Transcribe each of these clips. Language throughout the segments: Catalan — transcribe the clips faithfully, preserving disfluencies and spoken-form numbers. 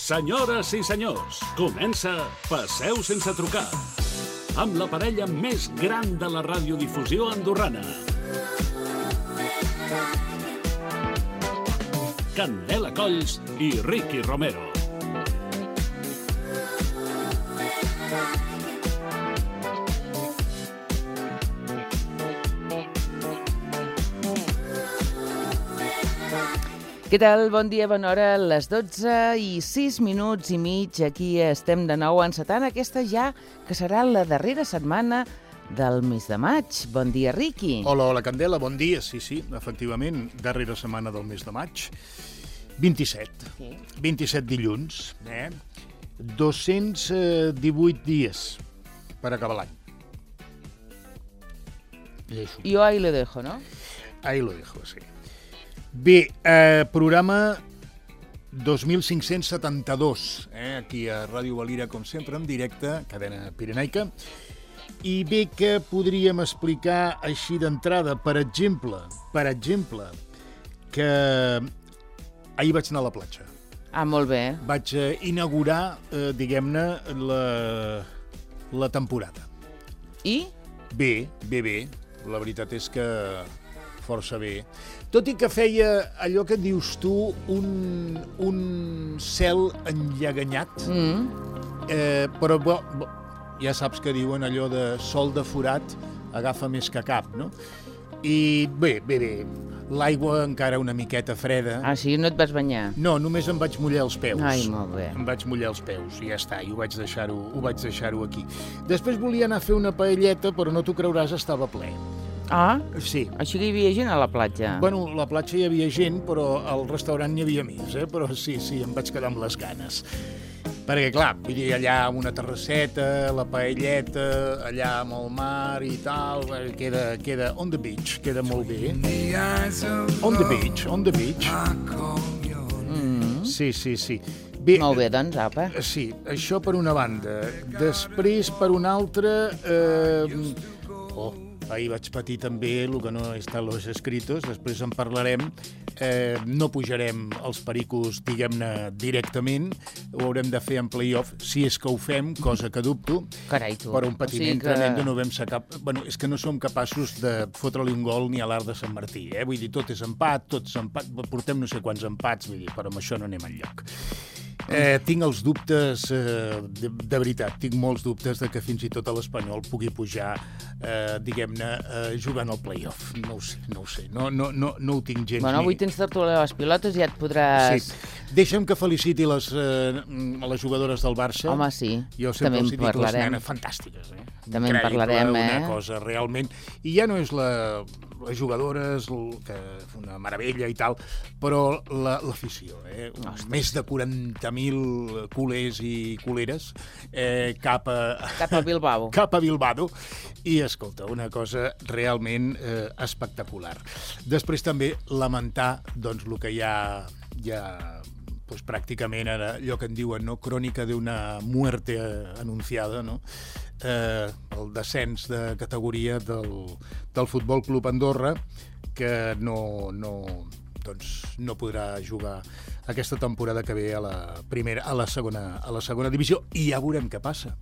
Senyores i senyors, comença Passeu sense trucar, amb la parella més gran de la radiodifusió andorrana. Candela Colls i Ricky Romero. Què tal? Bon dia, bona hora. A les dotze i sis minuts i mig aquí estem de nou encetant aquesta ja que serà la darrera setmana del mes de maig. Bon dia, Ricky. Hola, hola, Candela, bon dia. Sí, sí, efectivament, darrera setmana del mes de maig. vint-i-set. Sí. vint-i-set dilluns. Eh? dos-cents divuit dies per acabar l'any. Jo ahí lo dejo, no? Ahí lo dejo, sí. Bé, eh, programa dos mil cinc-cents setanta-dos, eh, aquí a Ràdio Valira, com sempre, en directe, cadena pirenaica. I bé que podríem explicar així d'entrada, per exemple, per exemple, que ahir vaig anar a la platja. Ah, molt bé. Vaig inaugurar, eh, diguem-ne, la, la temporada. I? Bé, bé, bé. La veritat és que força bé. Tot i que feia allò que dius tu, un, un cel enlleganyat, mm. eh, però bo, bo, ja saps que diuen allò de sol de forat agafa més que cap, no? I bé, bé, bé, l'aigua encara una miqueta freda. Ah, sí? No et vas banyar? No, només em vaig mullar els peus. Ai, molt bé. Em vaig mullar els peus i ja està, i ho vaig deixar-ho ho vaig deixar-ho aquí. Després volia anar a fer una paelleta, però no t'ho creuràs, estava ple. Ah? Sí. Així que hi havia gent a la platja? Bueno, a la platja hi havia gent, però al restaurant n'hi havia més, eh? Però sí, sí, em vaig quedar amb les ganes. Perquè, clar, vull dir, allà amb una terrasseta, la paelleta, allà amb el mar i tal, queda, queda on the beach, queda molt bé. On the beach, on the beach. Mm. Sí, sí, sí. Bé, molt bé, doncs, apa. Sí, això per una banda. Després, per una altra... Eh... Oh, ahir vaig patir també el que no està en los escritos, després en parlarem. Eh, no pujarem els pericos, diguem-ne, directament, ho haurem de fer en play-off, si és que ho fem, cosa que dubto. Carai, tu. Per un patiment o sigui que... tremendo no vam ser cap... Bueno, és que no som capaços de fotre-li un gol ni a l'Arc de Sant Martí, eh? Vull dir, tot és empat, tot és empat, portem no sé quants empats, vull dir, però amb això no anem enlloc. Eh, tinc els dubtes, eh, de, de veritat, tinc molts dubtes de que fins i tot l'Espanyol pugui pujar, eh, diguem-ne, eh, jugant al play-off. No ho sé, no ho sé, no, no, no, no ho tinc gens. Bueno, avui ni... tens tertúlia a les pilotes i ja et podràs... Sí. Deixa'm que feliciti les, eh, les jugadores del Barça. Home, sí, jo també en parlarem. Les fantàstiques, eh? També en parlarem, una eh? Una cosa, realment. I ja no és la, les jugadores, que una meravella i tal, però l'afició, la, eh? Ostres. Més de quaranta mil culers i culeres eh, cap a... Cap a Bilbao. Cap a Bilbao. I, escolta, una cosa realment eh, espectacular. Després també lamentar, doncs, el que ja... ja pues, pràcticament era allò que en diuen, no? Crònica d'una muerte anunciada, no? Eh, el descens de categoria del, del Futbol Club Andorra, que no, no, doncs, no podrà jugar aquesta temporada que ve a la primera, a la segona, a la segona divisió, i ja veurem què passa.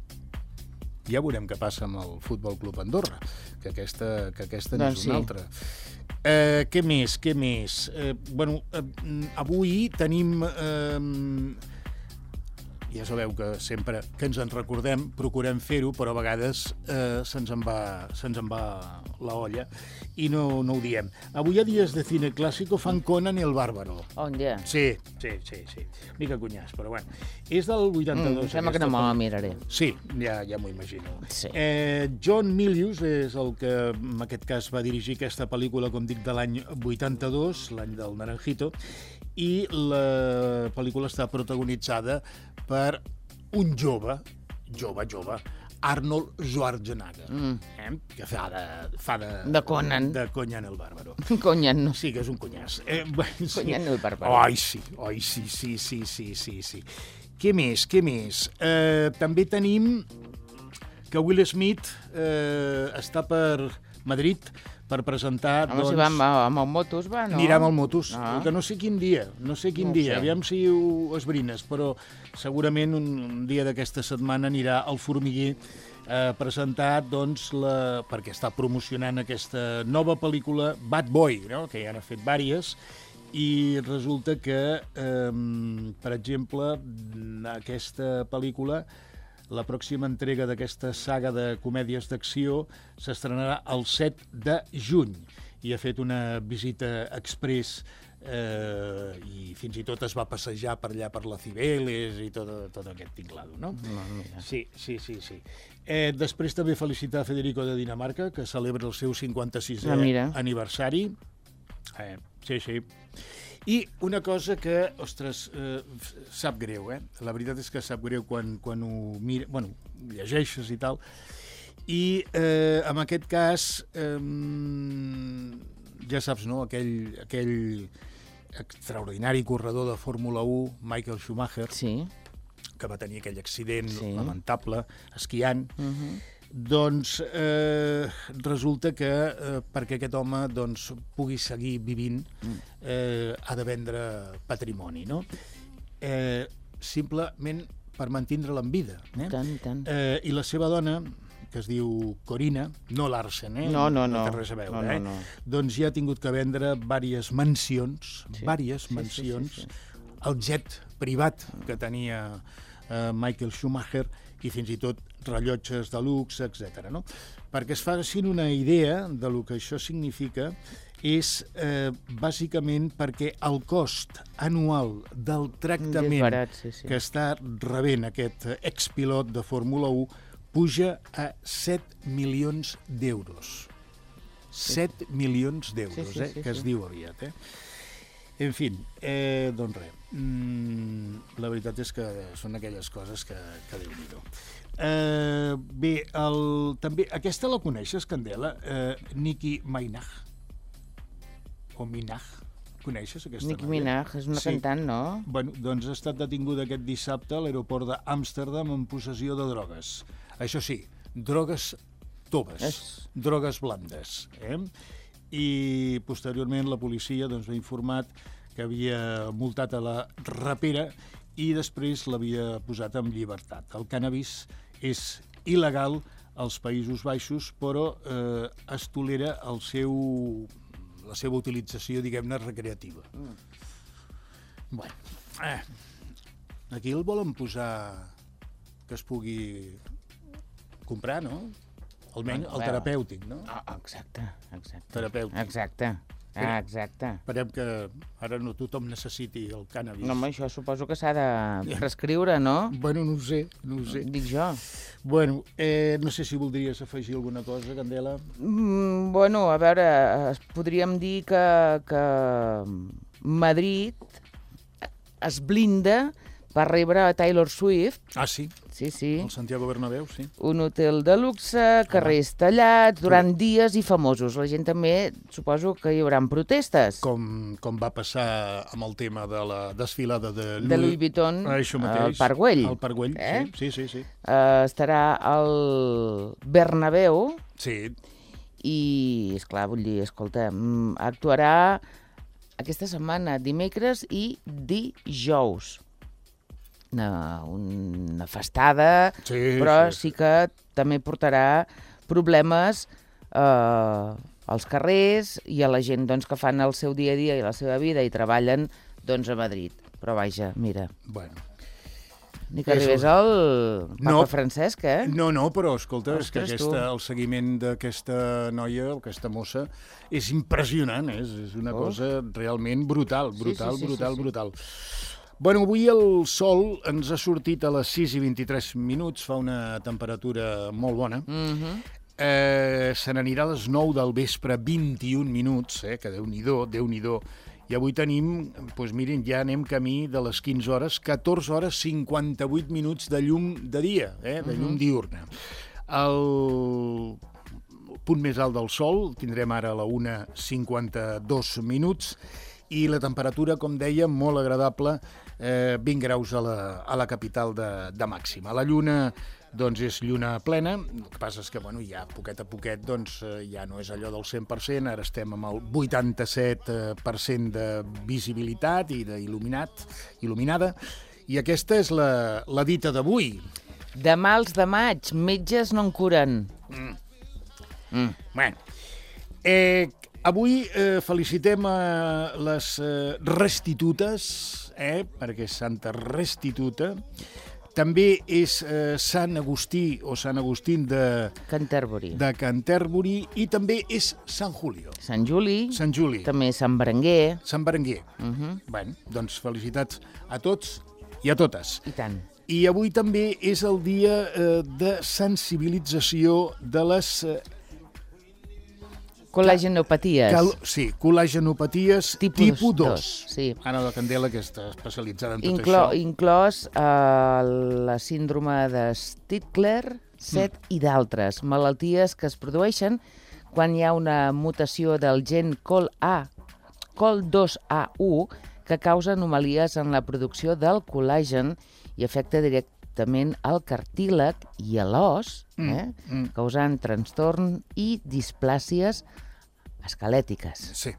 Ja veurem què passa amb el Futbol Club Andorra, que aquesta, que aquesta doncs n'és una sí. altra. Eh, què més, què més? Eh, bueno, eh, avui tenim... Eh, ja sabeu que sempre que ens en recordem, procurem fer-ho, però a vegades eh, se'ns en va, se'ns en va la olla i no, no ho diem. Avui a Dies de Cine Clásico fan Conan i el Bàrbaro. On ja? Sí, sí, sí, sí. Mica cunyàs, però bueno. És del vuitanta-dos. Mm, sembla que no me la miraré. Sí, ja, ja m'ho imagino. Sí. Eh, John Milius és el que en aquest cas va dirigir aquesta pel·lícula, com dic, de l'any vuitanta-dos, l'any del Naranjito, i la pel·lícula està protagonitzada per un jove, jove, jove, Arnold Schwarzenegger, mm. eh? que fa de... Fa de, de Conan. De Conan el Bàrbaro. Conan, no. Sí, que és un cunyàs. Eh, sí. Conan el Bàrbaro. Ai, sí, ai, sí, sí, sí, sí, sí, sí. Què més, què més? Eh, també tenim que Will Smith eh, està per Madrid per presentar... Home, doncs, si va amb, amb el motos, va, no? Anirà amb el motos, Ah. que no sé quin dia, no sé quin No ho dia, sé. aviam si ho esbrines, però segurament un, un dia d'aquesta setmana anirà al Formiguer a presentar, doncs, la, perquè està promocionant aquesta nova pel·lícula Bad Boy, no? Que ja n'ha fet vàries, i resulta que, eh, per exemple, aquesta pel·lícula, la pròxima entrega d'aquesta saga de comèdies d'acció s'estrenarà el set de juny i ha fet una visita express eh, i fins i tot es va passejar per allà per la Cibeles i tot, tot aquest tinglado, no? No, mira. Sí, sí, sí, sí. Eh, després també felicitar Federico de Dinamarca, que celebra el seu cinquanta-sisè Ah, mira. aniversari. Eh, sí, sí. I una cosa que, ostres, eh, sap greu, eh? La veritat és que sap greu quan, quan ho mira, bueno, llegeixes i tal. I eh, en aquest cas, eh, ja saps, no?, aquell, aquell extraordinari corredor de Fórmula u, Michael Schumacher, Sí. que va tenir aquell accident Sí. lamentable esquiant, Uh -huh. doncs eh, resulta que eh, perquè aquest home doncs, pugui seguir vivint eh, ha de vendre patrimoni, no? Eh, simplement per mantindre'l en vida. Eh? Tant, tant. Eh, I la seva dona, que es diu Corina, no Larsen, eh? No, no, no. No té res a veure, No, no, eh? no. Doncs ja ha tingut que vendre diverses mansions, Sí. diverses Sí, sí, mansions, sí, sí. el jet privat que tenia eh, Michael Schumacher i fins i tot rellotges de luxe, etcètera. No? Perquè es facin una idea de lo que això significa, és eh, bàsicament perquè el cost anual del tractament Disbarat, sí, sí. que està rebent aquest expilot de Fórmula u puja a set milions d'euros. set milions d'euros, Sí, sí, eh, sí, que es sí. diu aviat. Eh? En fi, eh, doncs res, mm, la veritat és que són aquelles coses que, que Déu-n'hi-do. Eh, bé, el, també, aquesta la coneixes, Candela? Eh, Nicki Minaj. O Minaj. Coneixes aquesta Nicki noia? Minaj és una Sí. cantant, no? Bueno, doncs ha estat detinguda aquest dissabte a l'aeroport d'Amsterdam en possessió de drogues. Això sí, drogues toves, És- drogues blandes. Eh? I posteriorment la policia doncs, va informat que havia multat a la rapera i després l'havia posat en llibertat. El cànnabis és il·legal als Països Baixos, però eh, es tolera el seu, la seva utilització, diguem-ne, recreativa. Mm. Bueno, eh, aquí el volen posar que es pugui comprar, no? Almenys Bueno, el terapèutic, no? Ah, exacte, exacte. Terapèutic. Exacte. Ah, exacte. Esperem que ara no tothom necessiti el cànnabis. No, home, això suposo que s'ha de prescriure, no? Bueno, no ho sé, no ho sé. Dic jo. Bueno, eh, no sé si voldries afegir alguna cosa, Candela. Mm, bueno, a veure, es- podríem dir que, que Madrid es blinda per rebre a Taylor Swift. Ah, sí, Sí, sí. el Santiago Bernabéu, sí. Un hotel de luxe, carrers tallats, durant dies i famosos. La gent també, suposo que hi haurà protestes. Com, com va passar amb el tema de la desfilada de Louis, De Louis Vuitton Això mateix, al Parc Güell. Al Parc Güell, Eh? sí, sí, sí, sí. Uh, estarà al Bernabéu Sí, i, esclar, vull dir, escolta, mm, actuarà aquesta setmana, dimecres i dijous. Una, una festada, sí, però sí, sí que també portarà problemes eh, als carrers i a la gent doncs, que fan el seu dia a dia i la seva vida i treballen doncs, a Madrid. Però vaja, mira, Bueno. ni que Eso- arribés el papa No. Francesc, eh? No, no, però escolta, és que Ostres, aquesta, tu. el seguiment d'aquesta noia, aquesta mossa, és impressionant, és, és una Oh. cosa realment brutal, Sí, brutal, sí, sí, brutal, sí, sí. brutal. Bueno, avui el sol ens ha sortit a les sis i vint-i-tres minuts, fa una temperatura molt bona. Mhm. Eh, se n'anirà a les nou del vespre, vint-i-un minuts, eh, que Déu-n'hi-do, Déu-n'hi-do. I avui tenim, doncs mirin, ja anem camí de les quinze hores, catorze hores, cinquanta-vuit minuts de llum de dia, eh, de llum diurna. El punt més alt del sol tindrem ara a la una cinquanta-dos minuts i la temperatura, com deia, molt agradable, eh, vint graus a la, a la capital de, de màxima. La lluna doncs és lluna plena. El que passa és que bueno, ja poquet a poquet doncs, ja no és allò del cent per cent, ara estem amb el vuitanta-set per cent de visibilitat i d'il·luminat, il·luminada, i aquesta és la, la dita d'avui. De mals de maig, metges no en curen. Mm. Mm. Bueno, eh, avui eh, felicitem a les eh, restitutes, eh, perquè és Santa Restituta. També és eh, Sant Agustí o Sant Agustín de Canterbury. de Canterbury i també és Sant Julio. Sant Juli. Sant Juli. També Sant Berenguer. Sant Berenguer. Uh -huh. Bueno, doncs felicitats a tots i a totes. I tant. I avui també és el dia eh, de sensibilització de les... Eh, Col·lagenopaties. Cal, sí, col·lagenopaties tipus, tipus dos. Sí. Anna de Candela, que està especialitzada en tot Inclo, això. Inclòs eh, la síndrome de Stickler, set mm. i d'altres malalties que es produeixen quan hi ha una mutació del gen col A, col dos A u, que causa anomalies en la producció del col·lagen i afecta directament al cartílag i a l'os, eh? mm, mm. causant trastorn i displàcies esquelètiques. Sí.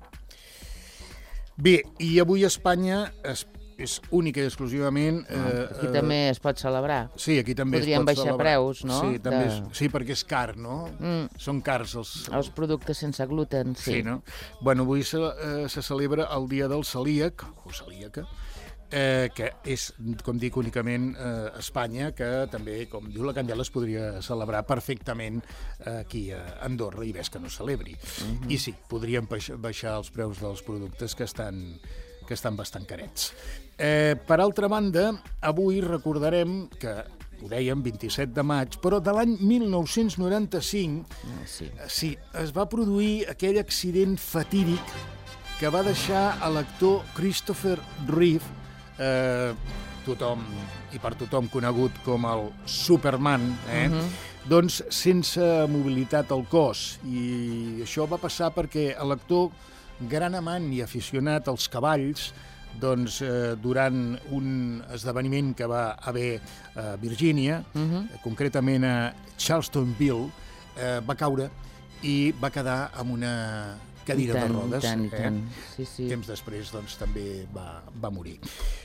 Bé, i avui a Espanya es, és única i exclusivament... Eh, aquí eh, també es pot celebrar. Sí, aquí també Podríem es pot baixar celebrar. Preus, no? Sí, també de... és, sí, perquè és car, no? Mm. Són cars els... Els productes sense gluten, sí. Sí, no? Bueno, avui se, eh, se celebra el dia del celíac, o celíaca, eh, que és, com dic, únicament eh, Espanya, que també, com diu la Candela, es podria celebrar perfectament eh, aquí a Andorra, i ves que no es celebri. Mm-hmm. I sí, podríem baixar els preus dels productes que estan, que estan bastant carets. Eh, per altra banda, avui recordarem que, ho dèiem, vint-i-set de maig, però de l'any mil nou-cents noranta-cinc, Ah, sí. sí, es va produir aquell accident fatídic que va deixar a l'actor Christopher Reeve, eh, tothom, i per tothom conegut com el Superman, eh? Uh-huh. doncs sense mobilitat al cos. I això va passar perquè l'actor, gran amant i aficionat als cavalls, doncs, eh, durant un esdeveniment que va haver a Virgínia, uh-huh. eh, concretament a Charlestonville, eh, va caure i va quedar amb una cadira tant, de rodes. I tant, i tant. Eh? Sí, sí. Temps després, doncs, també va, va morir.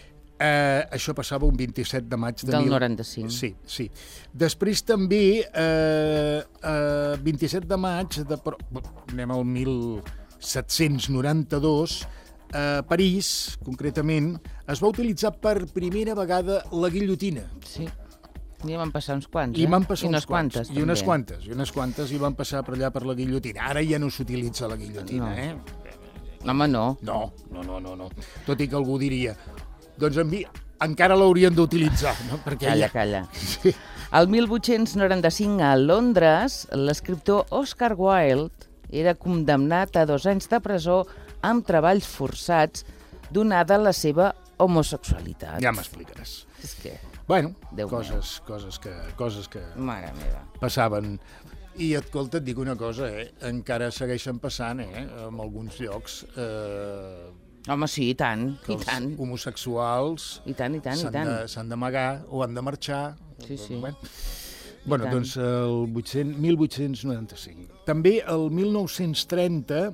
Eh, això passava un vint-i-set de maig de del mil... noranta-cinc. Sí, sí. Després també, eh, eh, vint-i-set de maig, de... anem al mil set-cents noranta-dos, a París, concretament, es va utilitzar per primera vegada la guillotina. Sí, i van passar uns quants, I eh? van passar I uns unes quantes, I unes també. quantes, i unes quantes, i van passar per allà per la guillotina. Ara ja no s'utilitza la guillotina, No. eh? Home, no. No, no, no, no, no. Tot i que algú diria, doncs en mi encara l'haurien d'utilitzar, no? Perquè Calla, ja... calla. Sí. El mil vuit-cents noranta-cinc, a Londres, l'escriptor Oscar Wilde era condemnat a dos anys de presó amb treballs forçats donada la seva homosexualitat. Ja m'explicaràs. És que... Bueno, Déu coses, coses, que, coses que Mare meva. passaven. I, escolta, et dic una cosa, eh? Encara segueixen passant, eh? En alguns llocs, eh... Home, sí, i tant, que i els tant. homosexuals I tant, i tant, i s'han tant. de- s'han d'amagar o han de marxar. Sí, sí. Bueno, bueno tant. doncs el vuit-cents, mil vuit-cents noranta-cinc. També el mil nou-cents trenta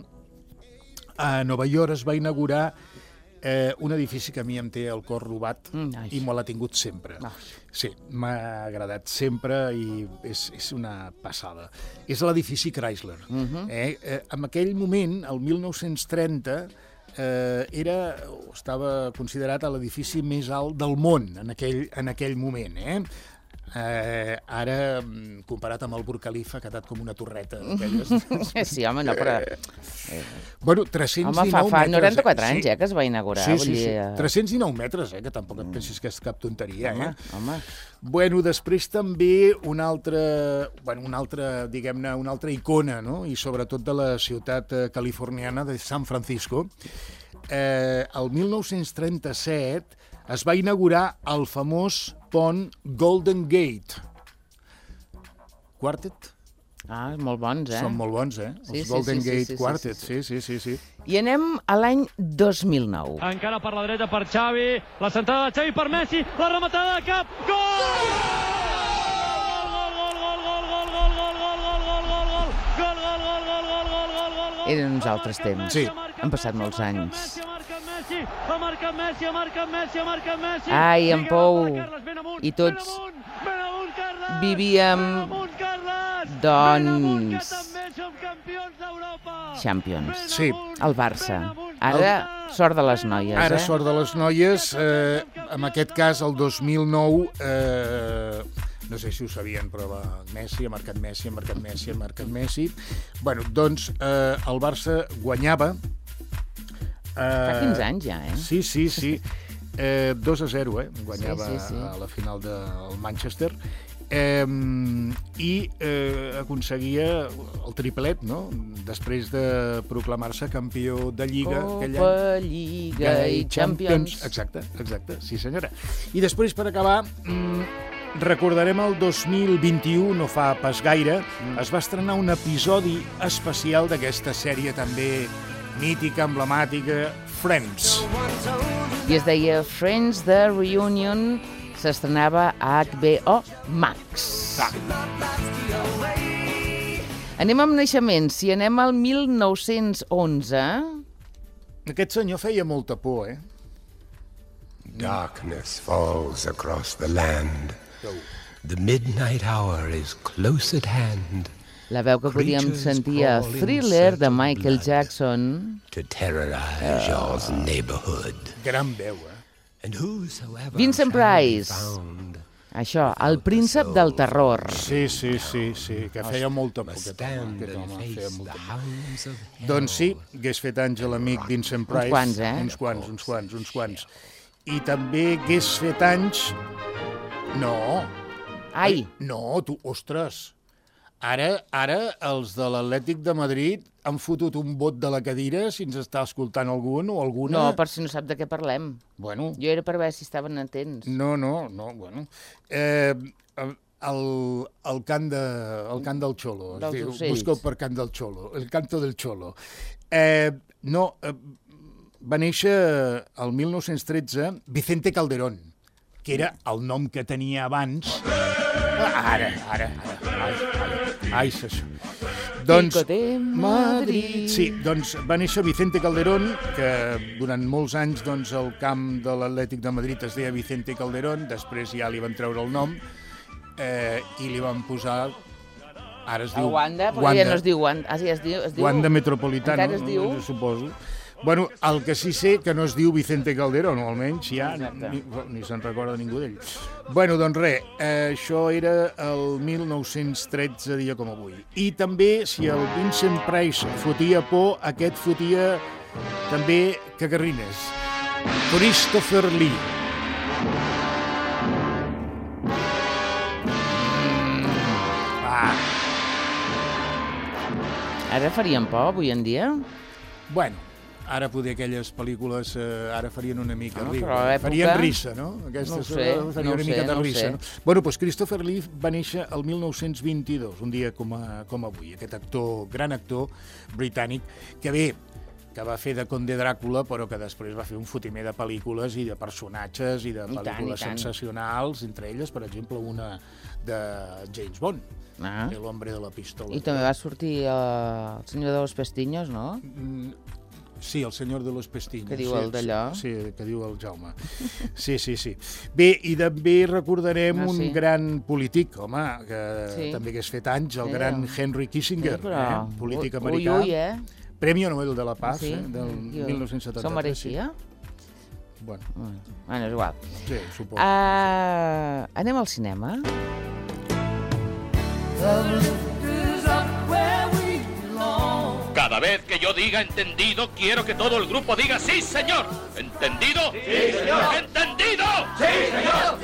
a Nova York es va inaugurar eh, un edifici que a mi em té el cor robat Mm, ai. i me l'ha tingut sempre. Ai. Sí, m'ha agradat sempre i és, és una passada. És l'edifici Chrysler. Mhm. eh? Eh, en aquell moment, el mil nou-cents trenta, eh, era, estava considerat l'edifici més alt del món en aquell, en aquell moment. Eh? Eh, ara, comparat amb el Burj Khalifa, ha quedat com una torreta d'aquelles. Sí, home, no, però... Bueno, tres-cents dinou Home, fa, fa metres. noranta-quatre eh? anys, eh, que es va inaugurar. Sí, vull sí, sí. dir, eh, tres-cents dinou metres, eh, que tampoc et pensis que és cap tonteria. Home, Eh? home. Bueno, després també una altra, bueno, una altra, diguem-ne, una altra icona, no? I sobretot de la ciutat eh, californiana de San Francisco. Eh, el mil nou-cents trenta-set es va inaugurar el famós pont Golden Gate. Quartet? Ah, molt bons, eh? Són molt bons, eh? Sí, Els sí, Golden sí, sí, Gate sí, sí, Quartet, sí, sí, sí, sí, sí. I anem a l'any dos mil nou. Encara per la dreta per Xavi, la centrada de Xavi per Messi, la rematada de cap, gol! Eren uns altres temps. Sí. Han passat molts anys. Ai, en Pou i tots vivíem, doncs, Champions. Sí. El Barça. Ara, sort de les noies, Ara, eh? sort de les noies, eh, en aquest cas, el dos mil nou, eh, no sé si ho sabien, però va, Messi, ha marcat Messi, ha marcat Messi, ha marcat Messi. Bueno, doncs, eh, el Barça guanyava... Eh, Fa quinze anys ja, eh? Sí, sí, sí. Eh, dos a zero, eh? Guanyava Sí, sí, sí. a la final del Manchester. Eh, I eh, aconseguia el triplet, no? Després de proclamar-se campió de Lliga. aquell Copa, any. Lliga i Champions. Exacte, exacte, sí senyora. I després, per acabar, mm, recordarem el dos mil vint-i-u, no fa pas gaire, mm. es va estrenar un episodi especial d'aquesta sèrie també mítica, emblemàtica, Friends. I es deia Friends The Reunion, s'estrenava a H B O Max. Ah. Anem amb naixements. Si anem al mil nou-cents onze... Aquest senyor feia molta por, eh? Darkness falls across the land. Oh. The midnight hour is close at hand La veu que podíem sentir a Thriller de Michael Jackson. to terrorize your neighborhood. Gran veu, eh? And whosoever Vincent shall be Price. found Això, el príncep del terror. Sí, sí, sí, sí, que feia molta por, must aquest home, stand aquest and home, feia face molta the por. hounds of hell. Doncs sí, hagués fet anys a l'amic Vincent Price. quants, eh? Uns quants, uns quants, uns quants. I també hagués fet anys... No. Ai, No, tu, ostres. Ara, ara els de l'Atlètic de Madrid han fotut un bot de la cadira si ens està escoltant algun o alguna. no, per si no sap de què parlem. Bueno, Jo era per veure si estaven atents. no, no, no, bueno. Eh, el, el, cant de, el cant del Xolo. Dels Es diu, ocells. busca per cant del Xolo, el canto del Xolo. Eh, no, eh, va néixer el mil nou-cents tretze Vicente Calderón, que era el nom que tenia abans. Ara, ara, ara. Ai, ai, ai, això. Doncs, Pico de Madrid. Sí, doncs va néixer Vicente Calderón, que durant molts anys doncs, el camp de l'Atlètic de Madrid es deia Vicente Calderón, després ja li van treure el nom eh, i li van posar... Ara es El diu... Wanda, però ja no es diu Wanda. Ah, sí, es diu... Es diu... Wanda Metropolitano, Encara es diu? suposo. Bueno, el que sí sé que no es diu Vicente Calderón, o almenys ja Exacte. ni, ni se'n recorda ningú d'ell. Bueno, doncs res, eh, això era el mil nou-cents tretze, dia com avui. I també, si el Vincent Price fotia por, aquest fotia també cagarrines. Christopher Lee. Mm, ah. Ara farien por, avui en dia? Bueno, ara poder aquelles pel·lícules eh, ara farien una mica No, riure. però a l'època- Farien risa, no? Aquestes No ho sé, eh, farien no ho una sé, mica de no ho risa. sé. No? Bueno, doncs Christopher Lee va néixer el mil nou-cents vint-i-dos, un dia com, a, com avui. Aquest actor, gran actor britànic, que bé, que va fer de Conde Dràcula, però que després va fer un fotimer de pel·lícules i de personatges i de I tant, pel·lícules i tant. sensacionals, entre elles, per exemple, una de James Bond, Ah. El hombre de la pistola. I també va sortir uh, el senyor de los pestinyos, no? Mm, Sí, el senyor de los pestinyos. Que diu sí, el d'allò. Sí, que diu el Jaume. Sí, sí, sí. Bé, i també recordarem Ah, un sí. gran polític, home, que Sí. també hagués fet anys, el Sí, gran el- Henry Kissinger, Sí, però... eh? polític ui, americà. Ui, ui, eh? Premi Nobel de la Paz, Sí? eh? del Jo- mil nou-cents setanta-tres. S'ho mereixia? Sí. Bueno, Bueno, és igual. sí, suposo. Uh, anem al cinema. Cada vez que yo diga entendido, quiero que todo el grupo diga sí, señor. ¿Entendido? Sí, señor. ¿Entendido? Sí, señor.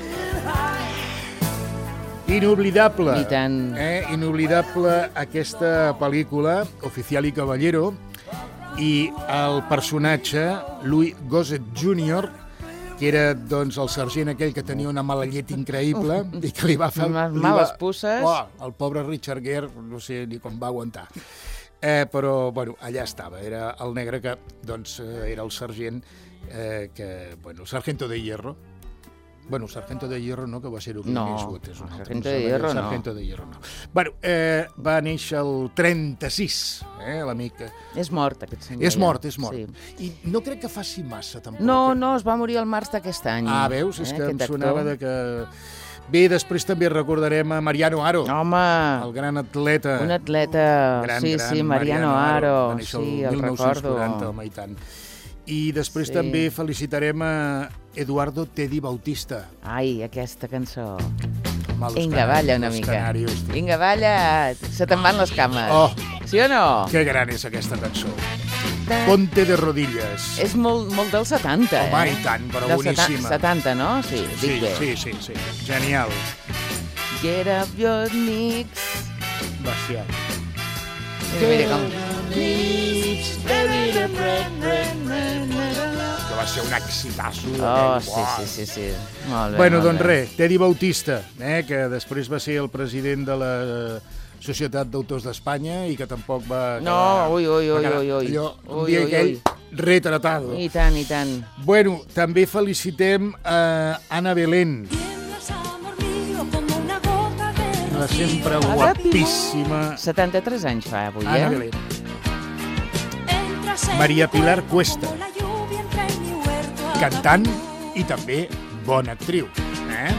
Inoblidable. I tant. Eh? Inoblidable aquesta pel·lícula, Oficial i Caballero, i el personatge, Louis Gossett júnior, que era doncs, el sergent aquell que tenia una mala llet increïble i que li va fer... Unes li males va... puces. Oh, el pobre Richard Gere, no sé ni com va aguantar. Eh, però, bueno, allà estava. Era el negre que, doncs, eh, era el sergent, eh, que, bueno, el sargento de hierro. Bueno, Sargento de Hierro no, que va ser-ho No, Eastwood. És un altre. Sargento de Hierro no. Sargento de Hierro no. Bueno, eh, va néixer el trenta-sis, eh, l'amic. És mort, aquest senyor. És ja. mort, és mort. Sí. I no crec que faci massa, tampoc. No, no, es va morir al març d'aquest any. Ah, veus? És eh, que em aquest sonava actor. de que... Bé, després també recordarem a Mariano Haro, Home, el gran atleta. un atleta, gran, sí, gran sí, Mariano Haro, va néixer sí, el el mil nou-cents recordo. quaranta, home, i tant. I després Sí. també felicitarem a Eduardo Teddy Bautista. Ai, aquesta cançó. Home, los Vinga, canarios, balla una los mica. canarios, tio. Vinga, balla, se te'n van les cames. Oh. Sí o no? Que gran és aquesta cançó. Ponte de rodillas. És molt, molt dels setanta, eh? Home, i tant, però Dels seta- boníssima. setanta, no? Sí, Sí, dic bé. sí, sí, sí. Genial. Get up your knees. Bestial. Mira, mira com... Que va ser un exitasso. Oh, aquell, sí, uah. sí, sí, sí. Molt bé, Bueno, molt doncs bé. res, Teddy Bautista, eh, que després va ser el president de la Societat d'Autors d'Espanya i que tampoc va No, quedar... ui, ui, va ui, quedar ui, ui. Allò, un Ui, dia ui, aquell ui. retratado. I tant, i tant. Bueno, també felicitem a Ana Belén, la sempre guapíssima setanta-tres anys fa avui, Ana eh? Belén. Maria Pilar Cuesta, cantant i també bona actriu. Eh?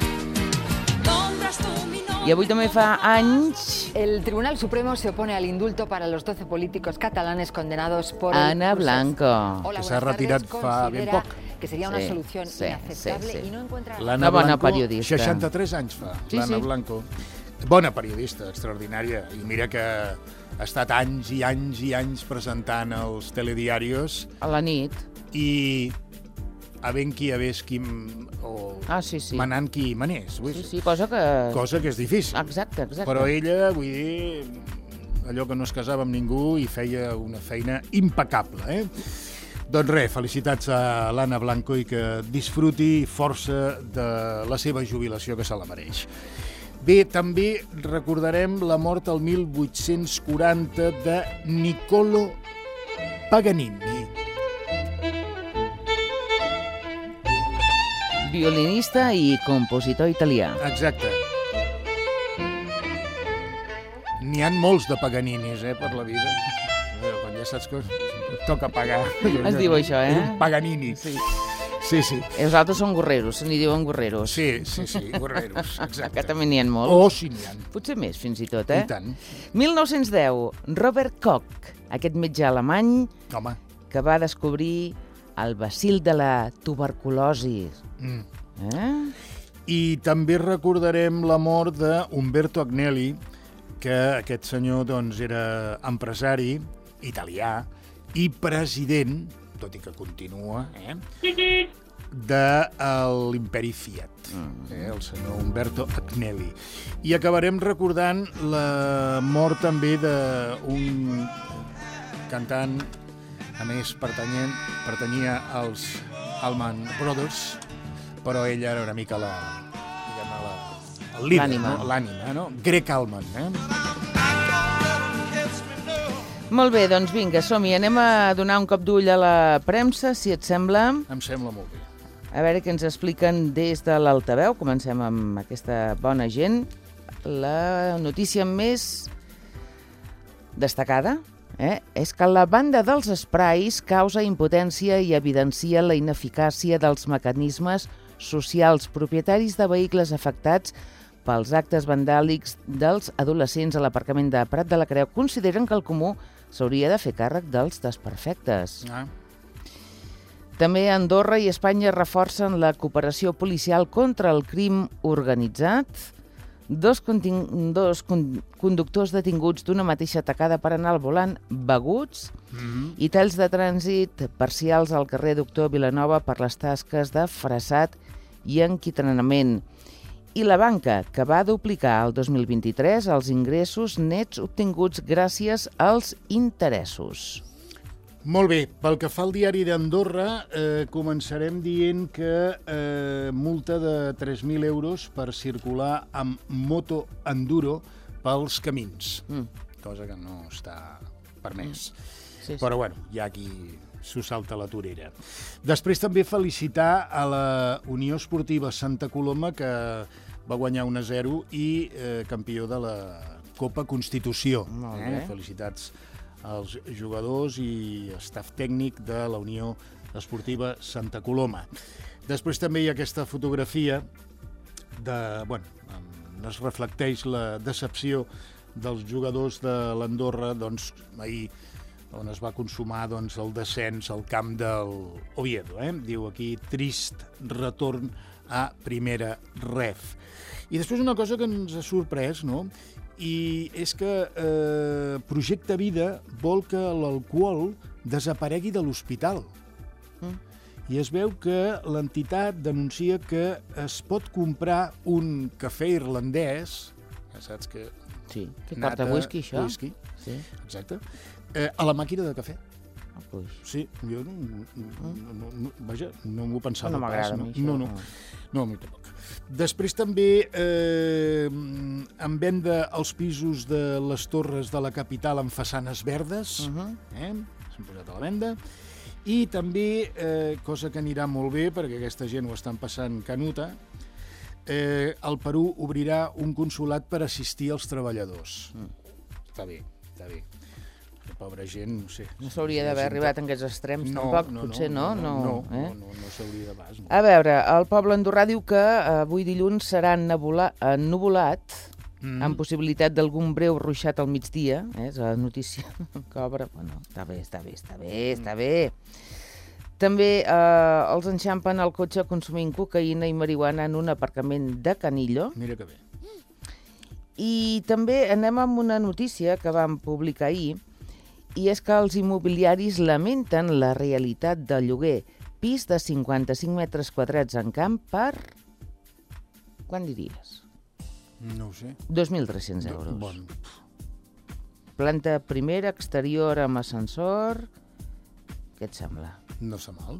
I avui també fa anys El Tribunal Supremo se opone al indulto para los doce políticos catalanes condenados por... el Ana proceso. Blanco. Hola, Que s'ha buenas retirat tardes. fa ben Considera poc. que sería una Sí, solución sí, inaceptable sí, sí. y no encuentra... L'Anna Una bona Blanco, periodista. seixanta-tres anys fa, Sí, l'Anna sí. Blanco. Bona periodista, extraordinària. I mira que ha estat anys i anys i anys presentant els telediarios A la nit. i havent qui hagués qui... o Ah, sí, sí. manant qui manés. Vull Sí, dir, sí, cosa que... Cosa que és difícil. Exacte, exacte. Però ella, vull dir, allò que no es casava amb ningú i feia una feina impecable, eh? Doncs res, felicitats a l'Anna Blanco i que disfruti força de la seva jubilació, que se la mereix. Bé, també recordarem la mort el mil vuit-cents quaranta de Niccolo Paganini. Violinista i compositor italià. Exacte. N'hi ha molts de Paganinis, eh, per la vida. Però quan ja saps que et toca pagar... Es diu això, eh? Un Paganini. Sí. Sí, sí. I els altres són gorreros, se n'hi diuen gorreros. Sí, sí, sí, guerreros, exacte. Que també n'hi ha molts. Oh, sí, n'hi ha. Potser més, fins i tot, eh? I tant. mil nou-cents deu, Robert Koch, aquest metge alemany Home, que va descobrir el bacil de la tuberculosi. mm. Eh? I també recordarem la mort d'Umberto Agnelli, que aquest senyor doncs, era empresari italià i president, tot i que continua, eh, de l'imperi Fiat, eh, el senyor Umberto Agnelli. I acabarem recordant la mort també d'un cantant, a més pertanyent, pertanyia als Allman Brothers, però ell era una mica la, diguem-ne, la, el líder, L'ànima. no? L'ànima, no? Greg Allman, eh? Molt bé, doncs vinga, som-hi. Anem a donar un cop d'ull a la premsa, si et sembla. Em sembla molt bé. A veure què ens expliquen des de l'altaveu. Comencem amb aquesta bona gent. La notícia més destacada eh, és que la banda dels esprais causa impotència i evidencia la ineficàcia dels mecanismes socials propietaris de vehicles afectats pels actes vandàlics dels adolescents a l'aparcament de Prat de la Creu. Consideren que el Comú s'hauria de fer càrrec dels desperfectes. Ah. També Andorra i Espanya reforcen la cooperació policial contra el crim organitzat. Dos, contin- dos con- conductors detinguts d'una mateixa tacada per anar al volant beguts Mm-hmm. i talls de trànsit parcials al carrer Doctor Vilanova per les tasques de freçat i enquitranament. I la banca, que va duplicar el dos mil vint-i-tres els ingressos nets obtinguts gràcies als interessos. Molt bé, pel que fa al diari d'Andorra, eh, començarem dient que eh, multa de tres mil euros per circular amb moto enduro pels camins, Mm. cosa que no està permès. Sí, sí. Però bueno, hi ha qui, s'ho salta la torera. Després també felicitar a la Unió Esportiva Santa Coloma, que va guanyar un a zero i eh, campió de la Copa Constitució. Molt bé. Eh? Felicitats als jugadors i staff tècnic de la Unió Esportiva Santa Coloma. Després també hi ha aquesta fotografia de, bueno, on es reflecteix la decepció dels jugadors de l'Andorra, doncs, ahir, on es va consumar doncs, el descens al camp del Oviedo. Eh? Diu aquí, trist retorn a primera ref. I després una cosa que ens ha sorprès, no?, i és que eh, Projecte Vida vol que l'alcohol desaparegui de l'hospital. Mm. I es veu que l'entitat denuncia que es pot comprar un cafè irlandès, ja saps que... Sí, que porta whisky, això? Whisky, sí. Exacte. Eh, a la màquina de cafè. Ah, pues. Sí, jo no, no, no, no, vaja, no m'ho pensava no m'agrada pas. a mi, això. No, no, no, a mi tampoc. Després també eh, en venda els pisos de les torres de la capital amb façanes verdes, uh -huh. eh, s'han posat a la venda, i també, eh, cosa que anirà molt bé, perquè aquesta gent ho estan passant canuta, eh, el Perú obrirà un consolat per assistir als treballadors. Mm. Està bé, està bé. La pobra gent, no sé... No s'hauria d'haver arribat en aquests extrems, no, tampoc, no, potser no. no? No, no, eh? no, no, no s'hauria de pas. No. A veure, el poble andorrà diu que avui dilluns serà ennuvolat, mm. amb possibilitat d'algun breu ruixat al migdia, eh? És la notícia que obre. Bueno, està bé, està bé, està bé, està bé. També eh, els enxampen el cotxe consumint cocaïna i marihuana en un aparcament de Canillo. Mira que bé. I també anem amb una notícia que vam publicar ahir, i és que els immobiliaris lamenten la realitat del lloguer. Pis de cinquanta-cinc metres quadrats en camp per... Quan diries? No ho sé. dos mil tres-cents euros. Bon. Planta primera, exterior amb ascensor... Què et sembla? No està mal.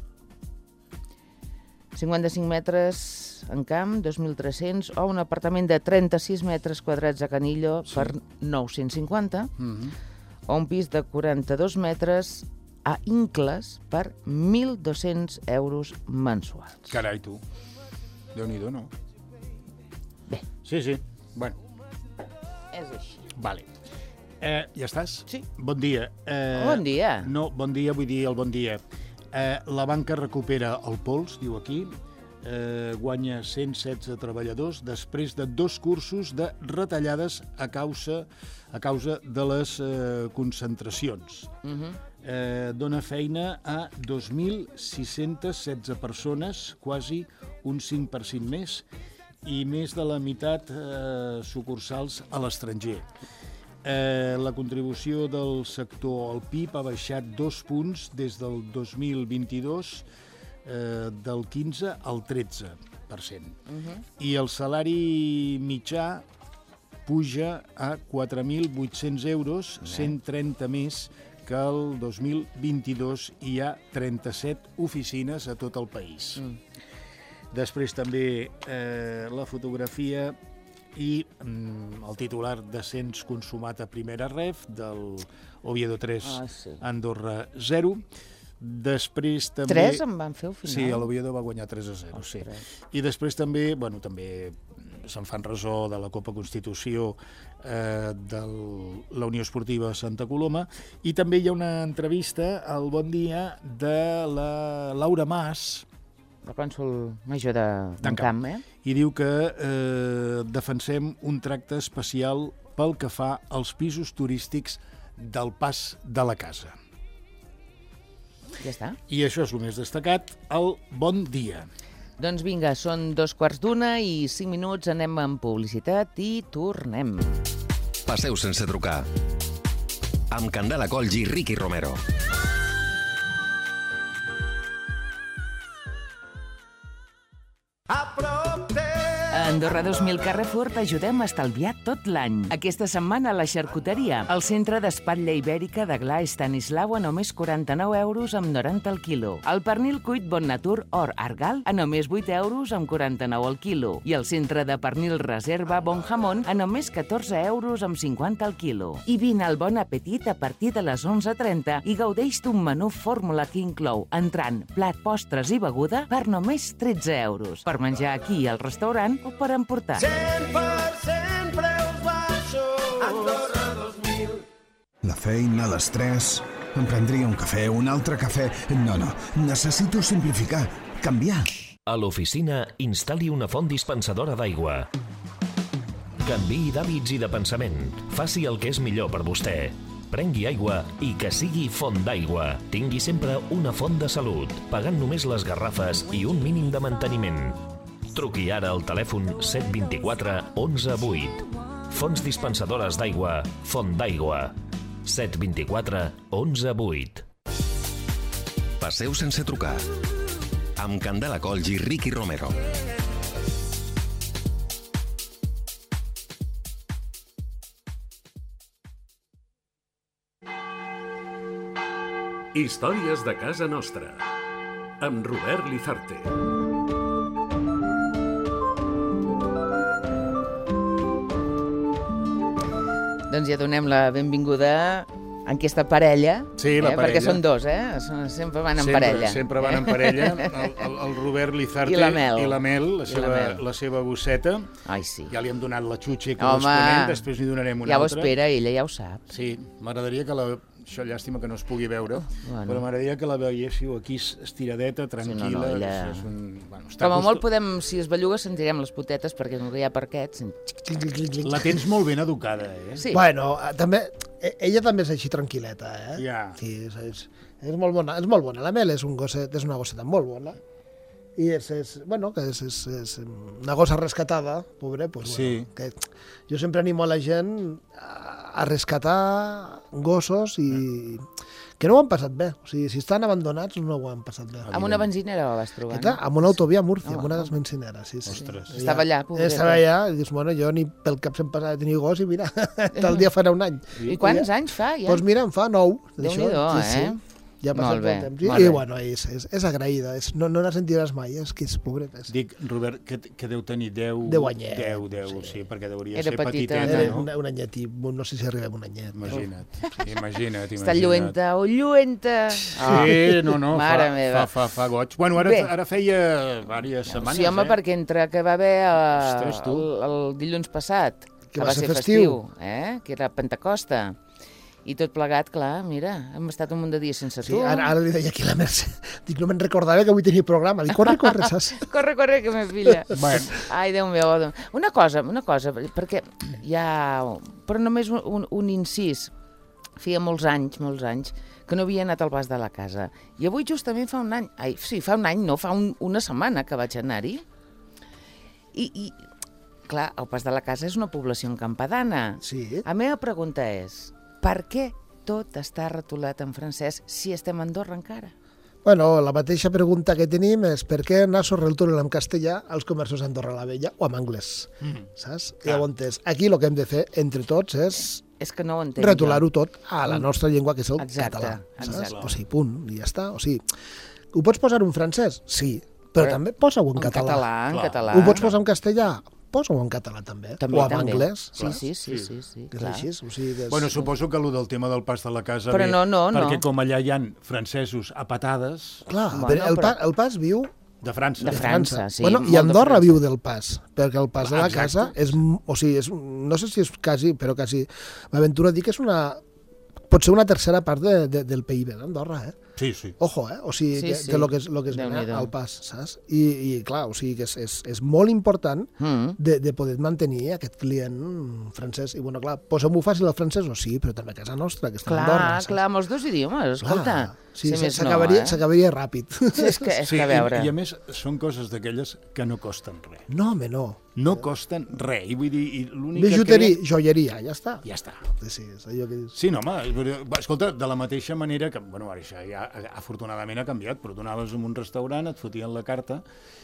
cinquanta-cinc metres en camp, dos mil tres-cents, o un apartament de trenta-sis metres quadrats a Canillo sí. per nou-cents cinquanta, mm-hmm. o un pis de quaranta-dos metres a Incles per mil dos-cents euros mensuals. Carai, tu. Déu-n'hi-do, no? Bé. Sí, sí. Bueno. És així. Vale. Eh, ja estàs? Sí. Bon dia. Eh, bon dia. No, bon dia, vull dir el bon dia. Eh, la banca recupera el pols, diu aquí, eh, guanya cent setze treballadors després de dos cursos de retallades a causa, a causa de les eh, concentracions. Uh-huh. eh, dona feina a dos mil sis-centes setze persones, quasi un cinc per cent més, i més de la meitat eh, sucursals a l'estranger. Eh, la contribució del sector al P I B ha baixat dos punts des del dos mil vint-i-dos, eh, del quinze al tretze per cent. Uh-huh. I el salari mitjà puja a quatre mil vuit-cents euros, cent trenta més que el dos mil vint-i-dos, i hi ha trenta-set oficines a tot el país. Mm. Després també eh, la fotografia i mm, el titular descens consumat a primera ref del Oviedo tres, ah, sí. Andorra zero. Després també... tres en van fer al final? Sí, l'Oviedo va guanyar tres a zero, sí. I després també, bueno, també se'n fan ressò de la Copa Constitució eh, de la Unió Esportiva Santa Coloma, i també hi ha una entrevista al Bon Dia de la Laura Mas, la cònsol major de Camp, eh? I diu que eh, defensem un tracte especial pel que fa als pisos turístics del Pas de la Casa. Ja està. I això és el més destacat, el Bon Dia. Doncs vinga, són dos quarts d'una i cinc minuts, anem amb publicitat i tornem. Passeu sense trucar. Amb Candela Colls i Ricky Romero. A Andorra dos mil Carrefour t'ajudem a estalviar tot l'any. Aquesta setmana a la xarcuteria, el centre d'espatlla ibèrica de Gla Estanislau a només quaranta-nou euros amb noranta el quilo. El pernil cuit Bon Natur Or Argal a només vuit euros amb quaranta-nou el quilo. I el centre de pernil reserva Bon Jamón a només catorze euros amb cinquanta el quilo. I vine al Bon Apetit a partir de les onze trenta i gaudeix d'un menú fórmula que inclou entrant, plat, postres i beguda per només tretze euros. Per menjar aquí al restaurant o per emportar. cent per cent preus baixos. Andorra dos mil. La feina, l'estrès... Em prendria un cafè, un altre cafè... No, no, necessito simplificar, canviar. A l'oficina, instal·li una font dispensadora d'aigua. Canviï d'hàbits i de pensament. Faci el que és millor per vostè. Prengui aigua i que sigui font d'aigua. Tingui sempre una font de salut, pagant només les garrafes i un mínim de manteniment. Truqui ara al telèfon set dos quatre onze vuit. Fonts dispensadores d'aigua, Font d'aigua. set dos quatre onze vuit. Passeu sense trucar. Amb Candela Colls i Ricky Romero. Històries de casa nostra. Amb Robert Lizarte. Doncs ja donem la benvinguda a aquesta parella, sí, la eh? parella. Perquè són dos, eh? Sempre van en sempre, parella. Sempre van en parella, el, el, el Robert Lizarte i la Mel, i la, Mel, la, seva, la, Mel. la seva gosseta. Ai, sí. Ja li hem donat la xutxa corresponent, després n'hi donarem una ja altra. Ja ho espera, ella ja ho sap. Sí, m'agradaria que la... Això llàstima que no es pugui veure, oh, bueno. Però m'agradaria que la veiéssiu aquí estiradeta, tranquil·la. Sí, no, no, ella... és un... bueno, Com a molt podem, si es belluga, sentirem les potetes, perquè no hi ha parquets. La tens molt ben educada, eh? Sí. Bueno, també, ella també és així tranquil·leta, eh? Ja. Sí, és, és, és molt bona, és molt bona. La Mel és, un gosset, és una gosseta molt bona. I és, és, bueno, que és, és, és una gossa rescatada, pobre, pues, sí. Bueno, que jo sempre animo a la gent a, a rescatar gossos i que no ho han passat bé. O sigui, si estan abandonats no ho han passat bé. Amb una benzinera ho vas trobar, no? Amb una autovia a Múrcia, amb una benzinera, sí, sí. Ostres. Sí. Estava allà, pobreta. Estava allà, i dius, bueno, jo ni pel cap se'm passava de tenir gos i mira, tal dia farà un any. I quants anys fa, ja? Doncs mira, en fa nou. Déu-n'hi-do, sí, sí. eh? Ja ha passat molt temps. I, i bueno, és, és, és agraïda, és, no, no la sentiràs mai, és que és pobreta. És. Dic, Robert, que, que deu tenir deu... Deu anyets. Deu, deu, sí, sí perquè deuria Era ser petita, petiteta, Era no? un, un anyet i no sé si arribem un anyet. Imagina't, imagina't, imagina't. Està lluenta, o lluenta. Sí, no, no, Mare fa, meva. fa, fa, fa goig. Bueno, ara, ara feia diverses setmanes, sí, home, eh? perquè entre que va haver uh, Ostres, tu. el, el dilluns passat, que, que va, va ser ser festiu, festiu eh? Que era Pentecosta, i tot plegat, clar, mira, hem estat un munt de dies sense sí, tu. Ara, ara li deia aquí la Mercè, dic, no me'n recordava que avui tenia programa. Dic, corre, corre, saps? corre, corre, que me filla. Bueno. Ai, Déu meu. Una cosa, una cosa, perquè hi ha... Però només un, un, un incís. Feia molts anys, molts anys, que no havia anat al Pas de la Casa. I avui justament fa un any, ai, sí, fa un any, no, fa un, una setmana que vaig anar-hi. I, I, clar, el Pas de la Casa és una població encampadana. Sí. La meva pregunta és, per què tot està retolat en francès si estem a Andorra encara? Bueno, la mateixa pregunta que tenim és per què anar sobre el túnel en castellà als comerços d'Andorra la Vella o en anglès, mm. saps? Llavors, aquí el que hem de fer entre tots és, és que no ho entenc, retolar-ho tot a la nostra llengua, que és el exacte, català. Saps? Exacte. O sigui, punt, i ja està. O sigui, ho pots posar en francès? Sí, però, però també posa-ho en, en català. català. En català. Ho pots posar en castellà? Posa-ho en català també, també o en també. anglès. Sí, sí, sí, sí, sí, que és clar. així, o sigui, que és... Bueno, suposo que allò del tema del Pas de la Casa però ve, no, no, perquè no. com allà hi ha francesos a patades... Clar, bueno, el, però... pa, el Pas viu... De França. De França, sí. Bueno, i Andorra viu del Pas, perquè el Pas de la Exacte. Casa és, o sigui, és, no sé si és quasi, però quasi, m'aventuro a dir que és una, pot ser una tercera part de, de, del P I B d'Andorra, eh? Sí, sí. Ojo, eh? O sigui, sí, que, sí. que lo que és, lo que és al Pas, saps? I, i clar, o sigui que és, és, és molt important mm. de, de poder mantenir aquest client francès. I bueno, clar, posem-ho fàcil al francès, o sí, però també a casa nostra, que està clar, a Andorra. Saps? Clar, amb els dos idiomes, escolta. Sí, si s'acabaria no, eh? ràpid. Sí, és que, és sí, que a veure... I, I a més, són coses d'aquelles que no costen res. No, home, no. no costen res. I vull dir, i l'únic que Bijuteria, crec... joieria, ja està. Ja està. Sí, sí, és allò que dius. Sí, no, home, escolta, de la mateixa manera que, bueno, ara això ja afortunadament ha canviat, però tu anaves a un restaurant, et fotien la carta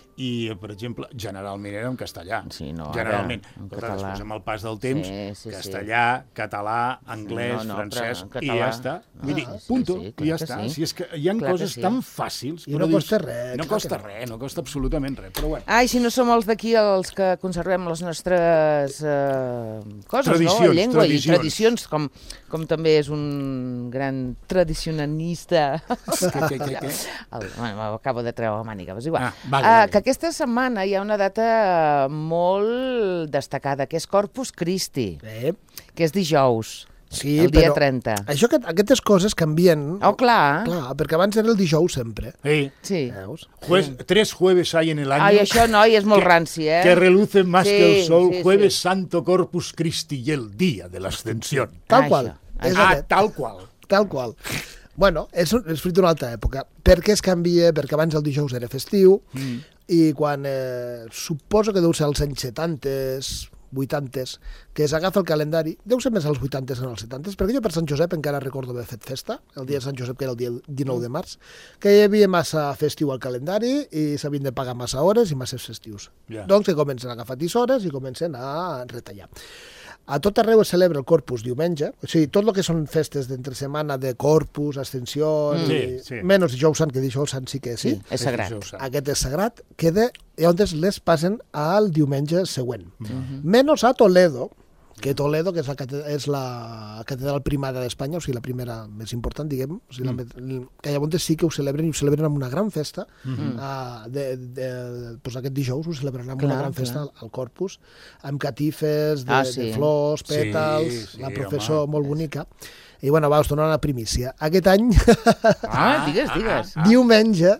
i, per exemple, generalment era en castellà. Sí, no, generalment. en Però català. després, amb el pas del temps, Sí, sí, castellà, sí. català, anglès, Sí, no, no, francès, però en i català. ja està. Vull dir, Ah, sí, punto, sí, i clar ja que està. sí. Si és que hi ha Clar que coses sí. tan fàcils, I però no dius, costa res, no clar costa que no. res, no costa absolutament res, però bueno. Ai, si no som els d'aquí els que conservem les nostres eh, coses, Tradicions, no? La llengua tradicions. i tradicions, com, com també és un gran tradicionalista. Què, què, què, què? El, bueno, acabo de treure la màniga, és igual. Ah, vale, Ah, vale. que aquesta setmana hi ha una data molt destacada, que és Corpus Christi, Bé, que és dijous, sí, el dia però trenta. això, que, aquestes coses canvien. Oh, clar. Clar, perquè abans era el dijous sempre. Sí. Sí. Veus? Juez, tres jueves hay en el año Ai, això, noi, és molt que- ranci, eh? que relucen más Sí, que el sol, sí, jueves sí. santo Corpus Christi y el día de la ascensión. Tal Ah, qual. això. És Ah, aquest. tal qual. Tal qual. Bueno, és, un- és fruit d'una altra època. Per què es canvia? Perquè abans el dijous era festiu Mm. i quan, eh, suposo que deu ser als anys setanta, vuitanta, que s'agafa el calendari, deu ser més als vuitanta que als setanta, perquè jo per Sant Josep encara recordo haver fet festa, el dia de Sant Josep, que era el dia dinou de març, que hi havia massa festiu al calendari i s'havien de pagar massa hores i massa festius. Ja. Doncs que comencen a agafar tisores i comencen a retallar. A tot arreu es celebra el Corpus diumenge, o sigui, tot el que són festes d'entre setmana de Corpus, Ascensió, Mm. i, Sí, sí. menys Dijous Sant, que Dijous Sant sí que sí, Sí, és sagrat. aquest és sagrat, queda, i on les passen al diumenge següent. Mm. Menys a Toledo, que Toledo, que és la, cate- és la catedral primada d'Espanya, o sigui, la primera més important, diguem, o sigui, Mm. la, que llavors sí que ho celebren, i ho celebren amb una gran festa, Mhm. uh, de, de, doncs aquest dijous ho celebren amb Clar, una gran festa clar. al, al Corpus, amb catifes de, Ah, de sí. flors, Sí, pètals, sí, la home. professor molt bonica, i bueno, va, us dono la primícia. Aquest any, Ah, digues, digues. diumenge,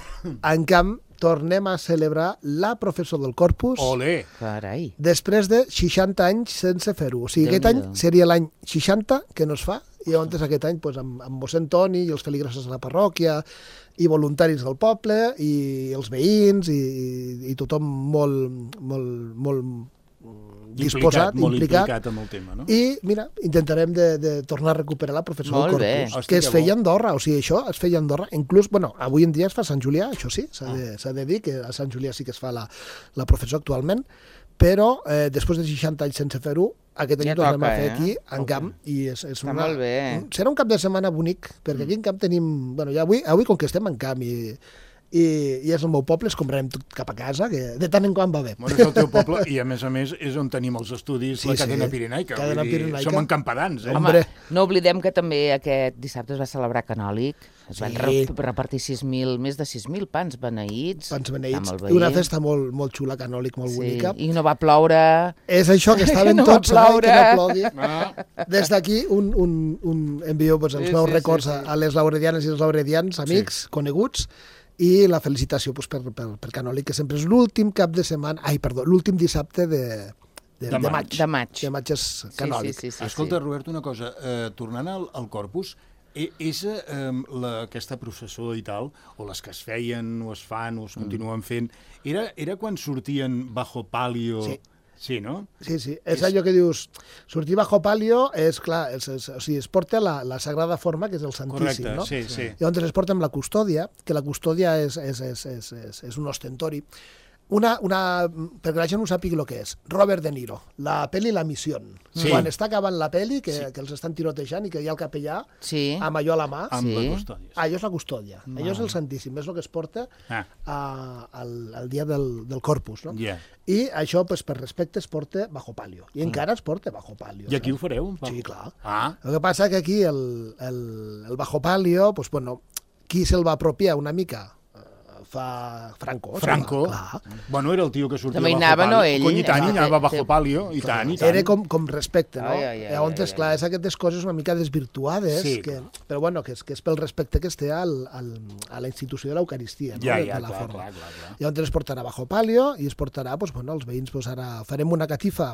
en camp, tornem a celebrar la professor del Corpus, Olé. Carai. després de seixanta anys sense fer-ho. O sigui, aquest any Déu-n'hi-do. seria l'any seixanta que no es fa, i llavors aquest any doncs, amb, amb mossèn Toni i els feligresos de la parròquia i voluntaris del poble i els veïns i, i, i tothom molt, molt, molt disposat, Implicat, molt implicat. implicat amb el tema, no? I, mira, intentarem de, de tornar a recuperar la professor Molt del bé. Corpus, Hosti, que es que feia a bo. Andorra, o sigui, això es feia a Andorra. Inclús, bueno, avui en dia es fa a Sant Julià, això sí, s'ha de, s'ha de dir que a Sant Julià sí que es fa la, la professor actualment, però eh, després de seixanta anys sense fer-ho, aquest any Ja ho tornem toca, a fer eh? aquí, en camp, i és, és Està una, molt bé. serà un cap de setmana bonic, perquè aquí en camp tenim... Bueno, ja avui, avui com que estem en camp i, i, i és el meu poble, es comprarem tot cap a casa, que de tant en quant va bé. Bueno, és el teu poble i, a més a més, és on tenim els estudis, Sí, la sí. cadena pirenaica. Cadena Vull dir, pirenaica. som encampadans, eh? Hombre. Home, no oblidem que també aquest dissabte es va celebrar Canòlic. Es van Sí. re repartir sis mil, més de sis mil pans beneïts. Pans beneïts, amb el i una veí. festa molt, molt xula, canòlic, molt Sí, bonica. i no va ploure. És això, que estaven No va tots, ai, que no ploure. plogui. Ah, Des d'aquí un, un, un envio pues, els Sí, meus sí, records sí, a- sí. a les lauredianes i els lauredians, amics, coneguts, i la felicitació pues, per, per, per Canòlic, que sempre és l'últim cap de setmana, ai, perdó, l'últim dissabte de, de, De de, maig. maig. De maig. De maig és Canòlic. Sí, sí, sí, sí, Escolta, sí. Robert, una cosa. Eh, tornant al, al Corpus, eh, és eh, la, aquesta processó i tal, o les que es feien, o es fan, o es continuen fent, era, era quan sortien bajo palio... Sí. Sí, no? Sí, sí, és, és allò que dius, sortir bajo palio és, clar, és, és, o sigui, es porta la, la sagrada forma, que és el Santíssim, Correcte, no? sí, sí. Llavors es porta amb la custòdia, que la custòdia és, és, és, és, és, és un ostentori. Una, una, perquè la gent no sàpiga el que és. Robert De Niro, la pel·li La Missió. Sí. Quan està acabant la pel·li, que, Sí. que els estan tirotejant i que hi ha el capellà Sí. amb allò a la mà, Amb Sí. la custòdia. allò és la custòdia. Allò és el Santíssim, és el que es porta Ah. a, al, al dia del, del Corpus, no? Ja. I això, pues, per respecte, es porta bajo palio. I encara es porta bajo palio. I aquí ho saps? fareu? Pau? Sí, clar. Ah, El que passa que aquí el, el, el bajo palio, pues, bueno, qui se'l va apropiar una mica? Eh, Fa Franco. se'l Franco. Va, clar. Bueno, era el tio que sortia També hi bajo anava, palio. no, ell? Cony, i tant, hi Ah, anava té- bajo té- palio, i tant, i tant. Era com, com respecte, no? Ai, ai, ai, Llavors, ai, ai. clar, és aquestes coses una mica desvirtuades, Sí, que, clar. però bueno, que és, que és pel respecte que es té al, al, a la institució de l'Eucaristia, no? Ja, de, ja, de la clar, forma. clar, clar, clar. Llavors es portarà bajo palio i es portarà, doncs, bueno, els veïns, doncs, ara farem una catifa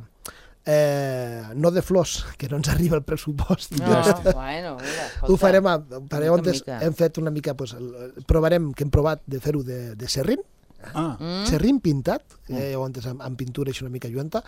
eh, no de flors, que no ens arriba el pressupost. No, bueno, mira, escolta. Ho farem, a, per mica en on mica. hem fet una mica, doncs, el- provarem, que hem provat de fer-ho de, de serrín, Ah. Mm. Serrín pintat, eh, llavors amb, amb pintura així una mica lluenta.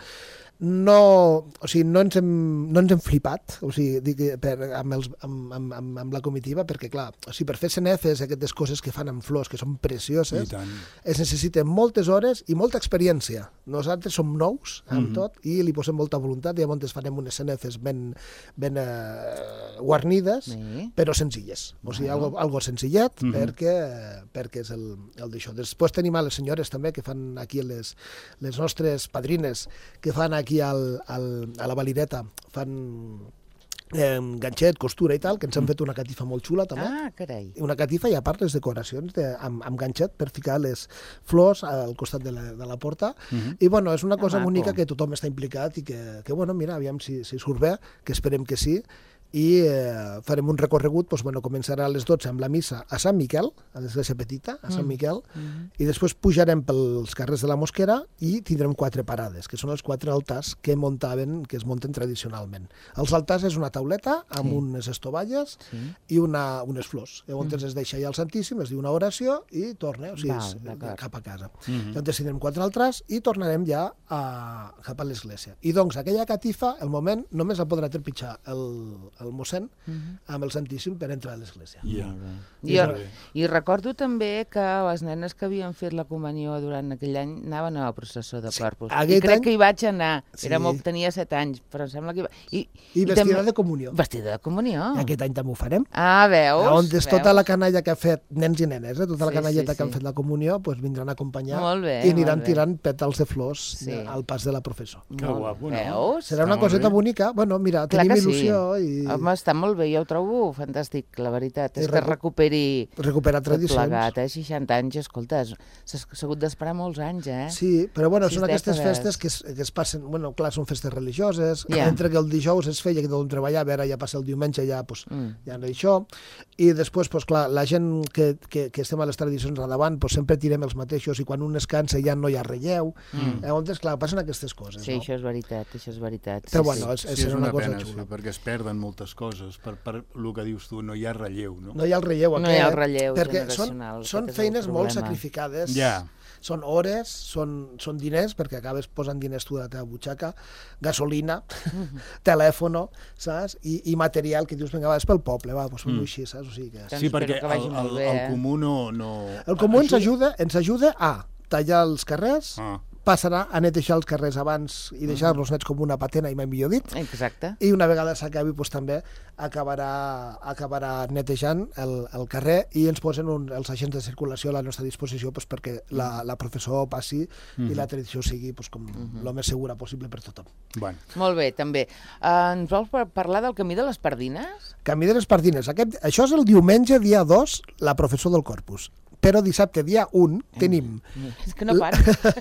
No, o sigui, no ens hem, no ens hem flipat, o sigui, dic, per, amb, els, amb, amb, amb, amb la comitiva, perquè, clar, o sigui, per fer cenefes, aquestes coses que fan amb flors, que són precioses, es necessiten moltes hores i molta experiència. Nosaltres som nous amb Mhm. tot i li posem molta voluntat i llavors farem unes cenefes ben, ben eh, guarnides, Sí. però senzilles. O sigui, Bueno. algo, algo senzillet, Mhm. perquè, perquè és el, el d'això. Després tenim a les senyores també, que fan aquí les, les nostres padrines, que fan aquí al, al, a la Valireta, fan eh, ganxet, costura i tal, que ens han fet una catifa molt xula també. Ah, carai. Una catifa i a part les decoracions de, amb, amb ganxet per ficar les flors al costat de la, de la porta. Mhm. I bueno, és una cosa Ah, maco. bonica que tothom està implicat i que, que bueno, mira, aviam si, si surt bé, que esperem que sí, i eh, farem un recorregut, doncs, bueno, començarà a les dotze amb la missa a Sant Miquel, a l'església petita, a Sant Mm. Miquel, Mm. i després pujarem pels carrers de la Mosquera i tindrem quatre parades, que són els quatre altars que muntaven, que es munten tradicionalment. Els altars és una tauleta amb Sí. unes estovalles Sí. i una, unes flors. Llavors Mm. es deixa allà el Santíssim, es diu una oració i torna, o sigui, Val, és, d'acord. cap a casa. Mhm. Llavors tindrem quatre altres i tornarem ja a, cap a l'església. I doncs aquella catifa, el moment, només la podrà trepitjar el, el mossèn Mhm. amb el Santíssim per entrar a l'església. Ja. Molt bé. I Jo, molt bé. I recordo també que les nenes que havien fet la comunió durant aquell any anaven a la processó de Corpus. I aquest crec any- que hi vaig anar. Sí. Era molt, tenia set anys, però em sembla que hi va... I, I vestida també- de comunió. Vestida de comunió. I aquest any també ho farem. Ah, veus? On és tota Veus? la canalla que ha fet, nens i nenes, eh? tota la Sí, canalleta sí, que han sí. fet la comunió, doncs vindran a acompanyar Molt bé, i aniran molt bé. tirant pètals de flors Sí. al pas de la professor. Que Molt- guapo, no? Veus? Serà una Està molt coseta bé. bonica. Bueno, mira, Clar tenim que sí. il·lusió i Home, està molt bé, jo ho trobo fantàstic, la veritat. I És que recu- recuperi recuperar tot tradicions. plegat, eh? seixanta anys, escolta, s'ha s'ha hagut d'esperar molts anys, eh? Sí, però bueno, Sis són aquestes dècades. festes que es, que es passen, bueno, clar, són festes religioses, Ja. entre que el dijous es feia que tothom treballava, ara ja passa el diumenge, ja, pues, Mm. ja no això, i després, pues, clar, la gent que, que, que estem a les tradicions a davant, pues, sempre tirem els mateixos, i quan un es cansa ja no hi ha relleu, Mm. llavors, clar, passen aquestes coses, Sí, no? això és veritat, això és veritat. Però sí, bueno, sí. és, Sí, és serà una una cosa pena, xula. sí, perquè es perden moltes coses. Per, per el que dius tu, no hi ha relleu, no? No hi ha el relleu No aquest, hi ha el relleu perquè són, generacional, són aquest és el feines molt problema. sacrificades, Ja. són hores, són, són diners, perquè acabes posant diners tu de la teva butxaca, gasolina, telèfono, saps? I, i material que dius, vinga, va, és pel poble, va, doncs fem-ho Mm. així, saps? O sigui que... Doncs Sí, espero perquè que vagi el, molt el, bé, el eh? comú no... no... El comú ens Això- ajuda, ens ajuda a tallar els carrers, Ah. passarà a netejar els carrers abans i deixar-los nets com una patena, i mai millor dit, Exacte. i una vegada s'acabi doncs, també acabarà, acabarà netejant el, el carrer i ens posen un, els agents de circulació a la nostra disposició doncs, perquè la, la professor passi Mhm. i la tradició sigui doncs, com el més segura possible per tothom. Bueno. Molt bé, també. Uh, ens vols par- parlar del Camí de les Pardines? Camí de les Pardines. Aquest, això és el diumenge, dia dos, la professor del Corpus. Però dissabte, dia un, tenim És que no para.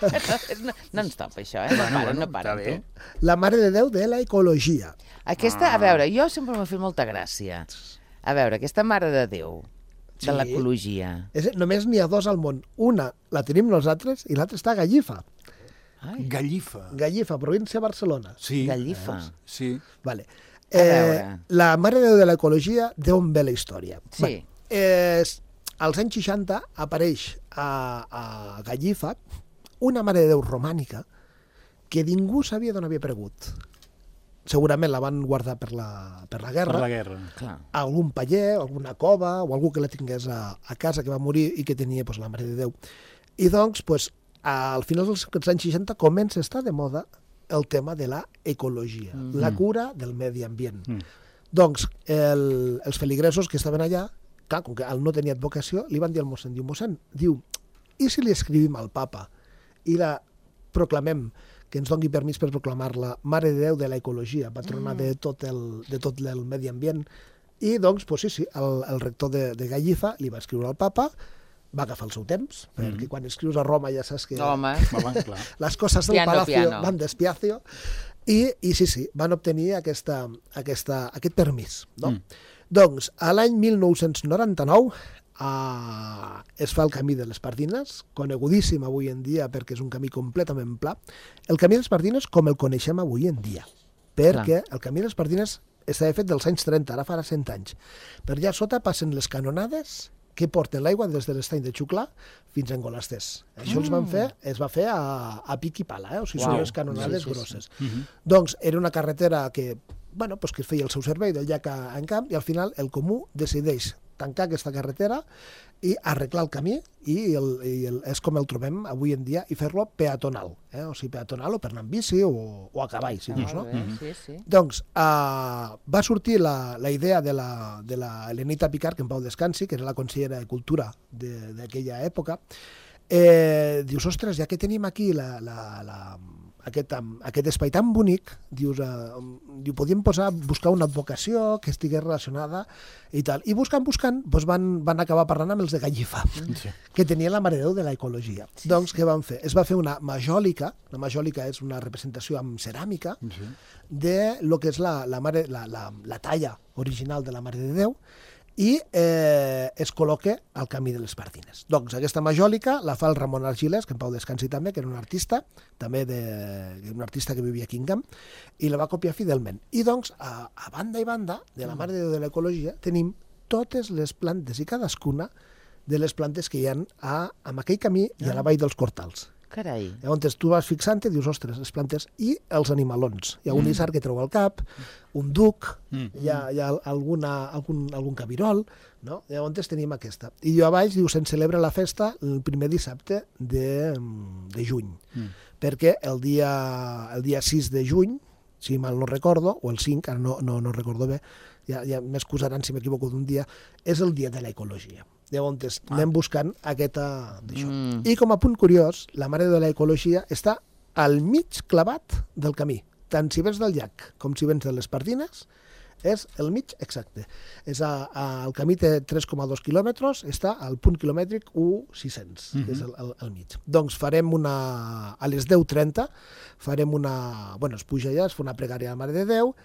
no, no ens topa això, eh? No Bueno, para, bueno, no para. està bé. la Mare de Déu de la Ecologia. Aquesta, a veure, jo sempre m'ha fet molta gràcia. A veure, aquesta Mare de Déu, de Sí. l'ecologia. És, només n'hi ha dos al món. Una la tenim nosaltres i l'altra està a Gallifa. Ai, Gallifa. Gallifa, província de Barcelona. Sí. Gallifa. Sí. Vale. A veure. la Mare de Déu de l'Ecologia, d'on ve la història? Sí. Bueno, és, als anys seixanta apareix a, a Gallifa una Mare de Déu romànica que ningú sabia d'on havia aparegut. Segurament la van guardar per la, per la guerra. Per la guerra. Clar. Algun paller, alguna cova, o algú que la tingués a, a casa, que va morir i que tenia pues, la Mare de Déu. I doncs, pues, al final dels anys seixanta comença a estar de moda el tema de la ecologia, Mm. la cura del medi ambient. Mm. Doncs el, els feligresos que estaven allà, clar, com que el no tenia advocació, li van dir al mossèn, diu, mossèn, diu, i si li escrivim al papa i la proclamem, que ens doni permís per proclamar-la Mare de Déu de l'Ecologia, patrona Mm. de tot el, de tot el medi ambient. I doncs, pues, sí, sí, el, el rector de, de Gallifa li va escriure al papa, va agafar el seu temps, Mm. perquè quan escrius a Roma ja saps que Home, Home, clar. les coses del Piano, palacio piano. van despiacio, i, i sí, sí, van obtenir aquesta, aquesta, aquest permís. No? Mm. Doncs, a l'any mil nou-cents noranta-nou eh, es fa el Camí de les Pardines, conegudíssim avui en dia perquè és un camí completament pla. El Camí de les Pardines com el coneixem avui en dia, perquè el Camí de les Pardines estava fet dels anys trenta, ara farà cent anys. Per allà sota passen les canonades que porten l'aigua des de l'estany de Xuclà fins a Engolasters. Això els van fer, es va fer a, a pic i pala, eh? O sigui, wow. Són les canonades sí, sí, grosses. Sí. Uh-huh. Doncs era una carretera que, bueno, pues que feia el seu servei del llac a Encamp, i al final el Comú decideix tancar aquesta carretera i arreglar el camí, i, el, i el, és com el trobem avui en dia, i fer-lo peatonal, eh? O sigui, peatonal o per anar amb bici o, o a cavall, si dius, no? Mm-hmm. Sí, sí. Doncs uh, va sortir la, la idea de la, de la Elenita Picard, que en pau descansi, que era la consellera de Cultura d'aquella època. Eh, dius, ostres, ja que tenim aquí la, la, la, aquest, aquest espai tan bonic, dius, uh, diu, podíem posar, buscar una advocació que estigués relacionada i tal. I buscant, buscant, doncs van, van acabar parlant amb els de Gallifa, sí. que tenien la Mare de Déu de l'ecologia. Sí, doncs, sí. Què van fer? Es va fer una majòlica, la majòlica és una representació amb ceràmica, sí. de lo que és la, la, mare, la, la, la talla original de la Mare de Déu, i eh, es col·loca al camí de les Pardines. Doncs aquesta majòlica la fa el Ramon Argilés, que en pau descansi també, que era un artista, també de, un artista que vivia a Kingham, i la va copiar fidelment. I doncs, a, a banda i banda de la Mare de Déu de l'ecologia, tenim totes les plantes i cadascuna de les plantes que hi ha a, a aquell camí i a la vall dels Cortals. Carai. Llavors tu vas fixant i dius, ostres, les plantes i els animalons. Hi ha un mm. isard que treu al cap, un duc, mm. hi ha, hi ha alguna, algun, algun cabirol, no? Llavors tenim aquesta. I jo a baix diu, se'n celebra la festa el primer dissabte de, de juny, mm. perquè el dia, el dia sis de juny, si mal no recordo, o el cinc, ara no, no, no recordo bé, ja, ja m'excusaran si m'equivoco d'un dia, és el dia de l'ecologia. Llavors ah. anem buscant aquesta d'això. Mm. I com a punt curiós, la Mare de l'ecologia està al mig clavat del camí. Tant si vens del llac com si vens de les Pardines, és el mig exacte. És a, a, el camí té tres coma dos quilòmetres, està al punt quilomètric u mil sis-cents, mm-hmm. que és el, el, el mig. Doncs farem una... A les deu trenta farem una... Bueno, es puja allà, es fa una pregària a la Mare de Déu,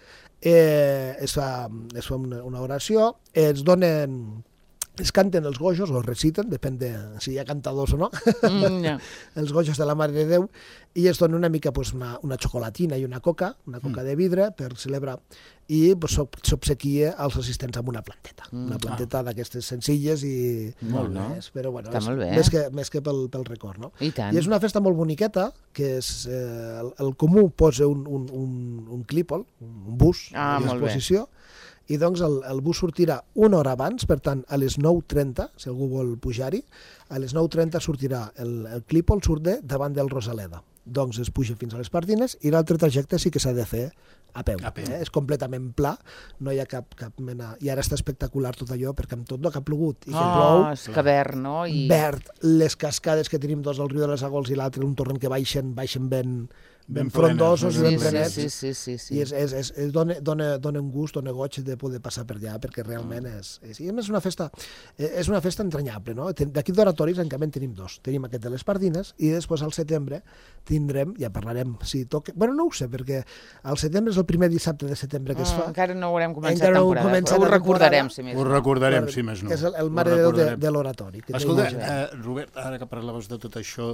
eh, es fa, es fa una, una oració, es donen... Es canten els gojos, o reciten, depèn de si hi ha cantadors o no, mm, yeah. els gojos de la Mare de Déu, i es dona una mica pues, una, una xocolatina i una coca, una coca mm. de vidre, per celebrar, i pues, s'obsequia als assistents amb una planteta. Mm. Una planteta ah. d'aquestes senzilles i... Molt bé. Més, però bueno, està és, molt bé. Més que, més que pel, pel record, no? I tant. I és una festa molt boniqueta, que és, eh, el, el Comú posa un, un, un, un clípol, un bus ah, a disposició, i doncs el, el bus sortirà una hora abans, per tant, a les nou trenta, si algú vol pujar-hi, a les nou trenta sortirà el, el clípol, surt de davant del Rosaleda. Doncs es puja fins a les Pardines i l'altre trajecte sí que s'ha de fer a peu. A peu. Eh? És completament pla, no hi ha cap, cap mena... I ara està espectacular tot allò, perquè amb tot el que ha plogut i que oh, plou... és que verd, no? I... Verd, les cascades que tenim, dos, el riu de les Agols i l'altre, un torrent que baixen, baixen ben... ben frondosos i ben prenets, sí, sí, sí, sí. i és, és, és, és, dona, dona, dona un gust, dona goig de poder passar per allà, perquè realment és, és, i és una festa és una festa entranyable, no? D'aquí d'oratoris en canvi en tenim dos, tenim aquest de les Pardines i després al setembre tindrem, ja parlarem si toca, bueno no ho sé, perquè al setembre és el primer dissabte de setembre que es fa. Mm, encara no haurem començat no temporada, però ho recordarem si més no. Ho recordarem si més no. Que és el, el Mare de Déu de, de l'oratori. Escolta, eh, Robert, ara que parlaves de tot això,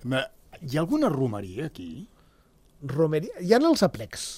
hi ha alguna romeria aquí? Romeria, hi ha els aplecs,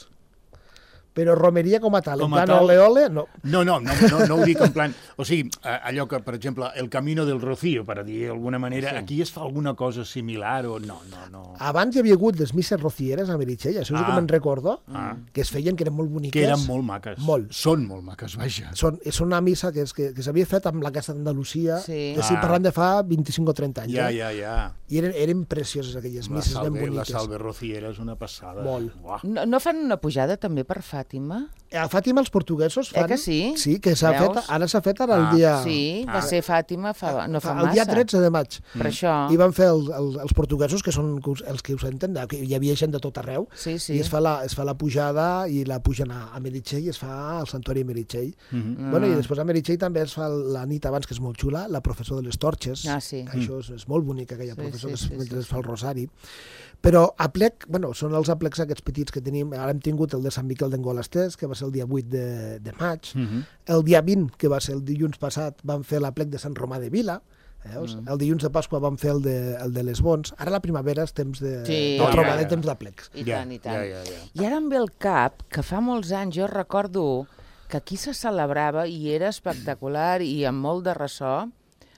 però romeria com a tal, com en plan tal... ole-ole, no. No, no, no, no, no ho dic en plan... O sigui, allò que, per exemple, el Camino del Rocío, per dir d'alguna manera, sí. Aquí es fa alguna cosa similar o no, no, no... Abans hi havia hagut les misses rocieres a Meritxell, això és ah. com en recordo, ah. que es feien, que eren molt boniques. Que eren molt maques. Molt. Són molt maques, vaja. Són, és una missa que, és, que, que s'havia fet amb la Casa d'Andalusia, sí. que estic ah. parlant de fa vint-i-cinc o trenta anys. Ja, eh? ja, ja. I eren, eren precioses aquelles misses salve, ben boniques. La salve rociera és una passada. Molt. No, no fan una pujada també per Fàtima? A Fàtima els portuguesos fan... Eh que sí? Sí, que s'ha fet, ara s'ha fet ara el ah, dia... Sí, va ah. ser Fàtima fa, no fa el massa. El dia tretze de maig. Per això. I van fer el, el, els portuguesos, que són els que ho senten, que hi havia gent de tot arreu, sí, sí. i es fa, la, es fa la pujada i la pugen a, a Meritxell i es fa al Santuari Meritxell. Mm -hmm. Bueno, i després a Meritxell també es fa la nit abans, que és molt xula, la professó de les torxes. Ah, sí. Això és, és molt bonica, aquella sí, professó, sí, que sí, es, mentre sí, es fa el sí. rosari. Però aplec, bueno, són els aplecs aquests petits que tenim. Ara hem tingut el de Sant Miquel d'Engolasters, que va ser el dia vuit de, de maig. Mm -hmm. El dia vint, que va ser el dilluns passat, vam fer l'aplec de Sant Romà de Vila. Veus? Mm. El dilluns de Pasqua vam fer el de, el de les Bons. Ara la primavera és temps de, sí, de trobar ja, ja. de temps d'aplecs. I tant, i tant. Ja, ja, ja. I ara em ve el cap que fa molts anys jo recordo que aquí se celebrava i era espectacular i amb molt de ressò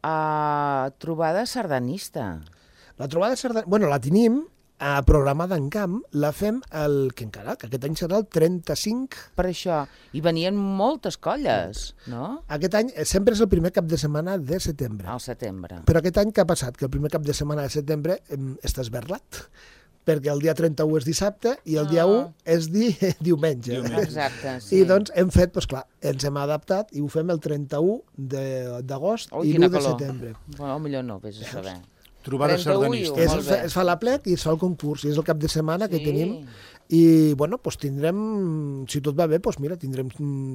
Uh, trobada sardanista. La trobada sardanista... Bueno, la tenim uh, programada en camp, la fem el... que encara, que aquest any serà el trenta-cinc. Per això. I venien moltes colles, no? Aquest any sempre és el primer cap de setmana de setembre. Al setembre. Però aquest any què ha passat? Que el primer cap de setmana de setembre eh, està esberlat. Perquè el dia trenta-u és dissabte i el dia u és di... diumenge. Exacte, sí. I doncs hem fet, doncs clar, ens hem adaptat i ho fem el trenta-u d'agost i l'u de setembre. Bueno, millor no, vés a saber. Trobada sardanista. Es, es fa l'aplec i es fa el concurs, i és el cap de setmana sí. que tenim. I, bueno, doncs tindrem, si tot va bé, doncs mira, tindrem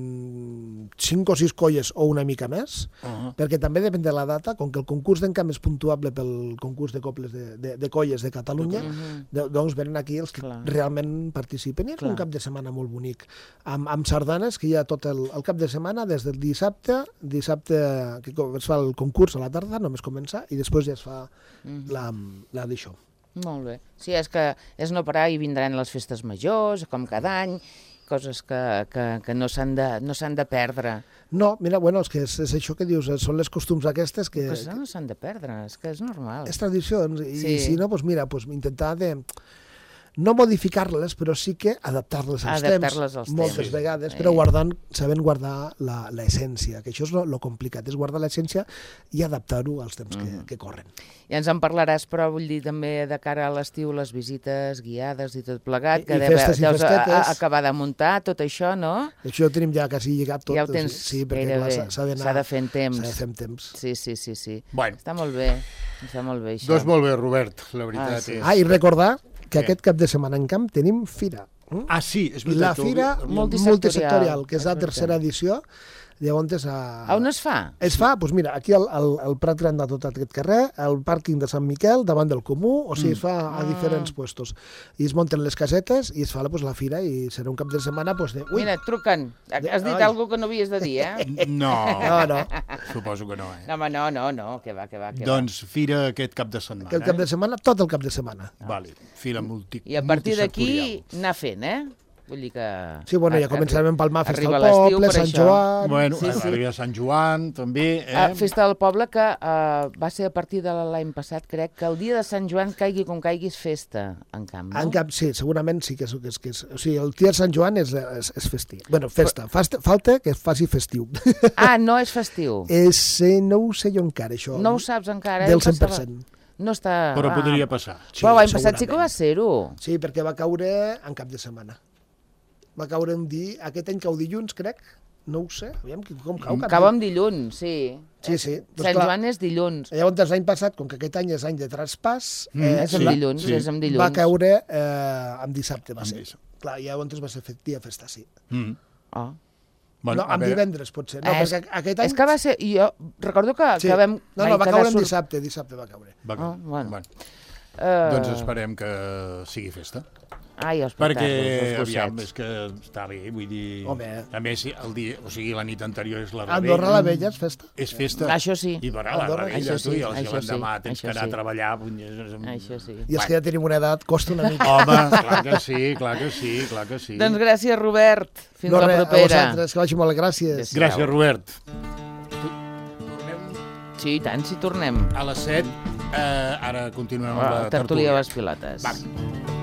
cinc o sis colles o una mica més, uh-huh. perquè també depèn de la data, com que el concurs d'encamp és puntuable pel concurs de cobles de, de, de colles de Catalunya, uh-huh. doncs venen aquí els que Clar. realment participen. I és Clar. un cap de setmana molt bonic, amb, amb sardanes, que hi ha tot el, el cap de setmana, des del dissabte, dissabte que es fa el concurs a la tarda, només comença, i després ja es fa uh-huh. la, la d'això. Molt bé. Sí, és que és no parar i vindran les festes majors, com cada any, coses que, que, que no s'han de, no s'han de perdre. No, mira, bueno, és que és, és això que dius, són les costums aquestes que... Que no s'han de perdre, és que és normal. És tradicions, i, sí. i si no, doncs mira, doncs intentar de... no modificar-les, però sí que adaptar-les als adaptar temps, als moltes temps. vegades, però guardant, sabent guardar l'essència, que això és lo complicat, és guardar l'essència i adaptar-ho als temps mm. que, que corren. Ja ens en parlaràs, però vull dir també de cara a l'estiu, les visites guiades i tot plegat, que I, i festes deus i festetes. acabar de muntar tot això, no? Això ho tenim ja quasi lligat tot. Ja ho tens sí, perquè s'ha de fer en temps. S'ha de fer en temps. Sí, sí, sí. sí. Bueno. Està molt bé, està molt bé això. Doncs molt bé, Robert, la veritat ah, sí. és... Ah, i recordar que aquest cap de setmana en camp tenim fira. Mm? Ah, sí, és veritat. La fira multisectorial, multisectorial que és, és la tercera edició. Llavors, a... a on es fa? Es fa, doncs mira, aquí al, al, al Prat Gran de tot aquest carrer, al pàrquing de Sant Miquel, davant del Comú, o sigui, es fa a diferents puestos. I es munten les casetes i es fa pues, la fira i serà un cap de setmana... Pues, de... Ui. Mira, truquen. Has dit alguna cosa que no havies de dir, eh? No, no, no. Suposo que no, eh? No, home, no, no, no, que va, que va. Que doncs va. fira aquest cap de setmana. Aquest cap de setmana, tot el cap de setmana. Ah. Vale, fira multi... I a partir d'aquí anar fent, eh? Vull dir que... Sí, bueno, ja començarem a empalmar Festa del Poble, Sant Joan... Bueno, sí, sí. arriba Sant Joan, també, eh? Uh, Festa del Poble, que uh, va ser a partir de l'any passat, crec, que el dia de Sant Joan, caigui com caigui, és festa, en camp, no? En camp, sí, segurament sí que és... Que és, que és o sigui, el dia de Sant Joan és, és, és festiu. Bueno, festa. Fasta, falta que es faci festiu. Ah, no és festiu? És, no ho sé jo encara, això. No ho saps encara? Del cent per cent. No està... Però ah. podria passar. Sí, però l'any passat sí que va ser-ho. Sí, perquè va caure en cap de setmana. Va caure un dia, aquest any cau dilluns, crec, no ho sé, aviam com cau. Cau amb dilluns, sí. Sí, sí. Doncs Sant clar, Joan és dilluns. Llavors l'any passat, com que aquest any és any de traspàs... Mm, eh, és amb sí, dilluns, sí. és amb dilluns. Va caure eh, amb dissabte, va ser. Clar, llavors va ser dia festa, sí. Mm. Ah. Bueno, no, amb divendres, potser. No, és, perquè aquest any... És que va ser... Jo recordo que, sí. que vam... No, no, va caure en dissabte, dissabte va caure. Va caure. Ah, bueno. bueno. Uh... Doncs esperem que sigui festa. Ai, els perquè, els aviam, és que està bé, vull dir... Home. També si el dia, o sigui, la nit anterior és la Rebella. Andorra la Vella és festa. És festa. Això sí. I per a la Rebella, tu, i els que l'endemà sí. tens que anar sí. a treballar... Això sí. I els que ja tenim una edat costa una mica. Home, clar que sí, clar que sí, clar que sí. Doncs gràcies, Robert. Fins no, la res, propera. A vosaltres, que vagi molt, gràcies. Gràcies, Robert. Sí, i tant, si tornem. A les set, eh, ara continuem amb la tertúlia. Tertúlia a les pilotes. Va.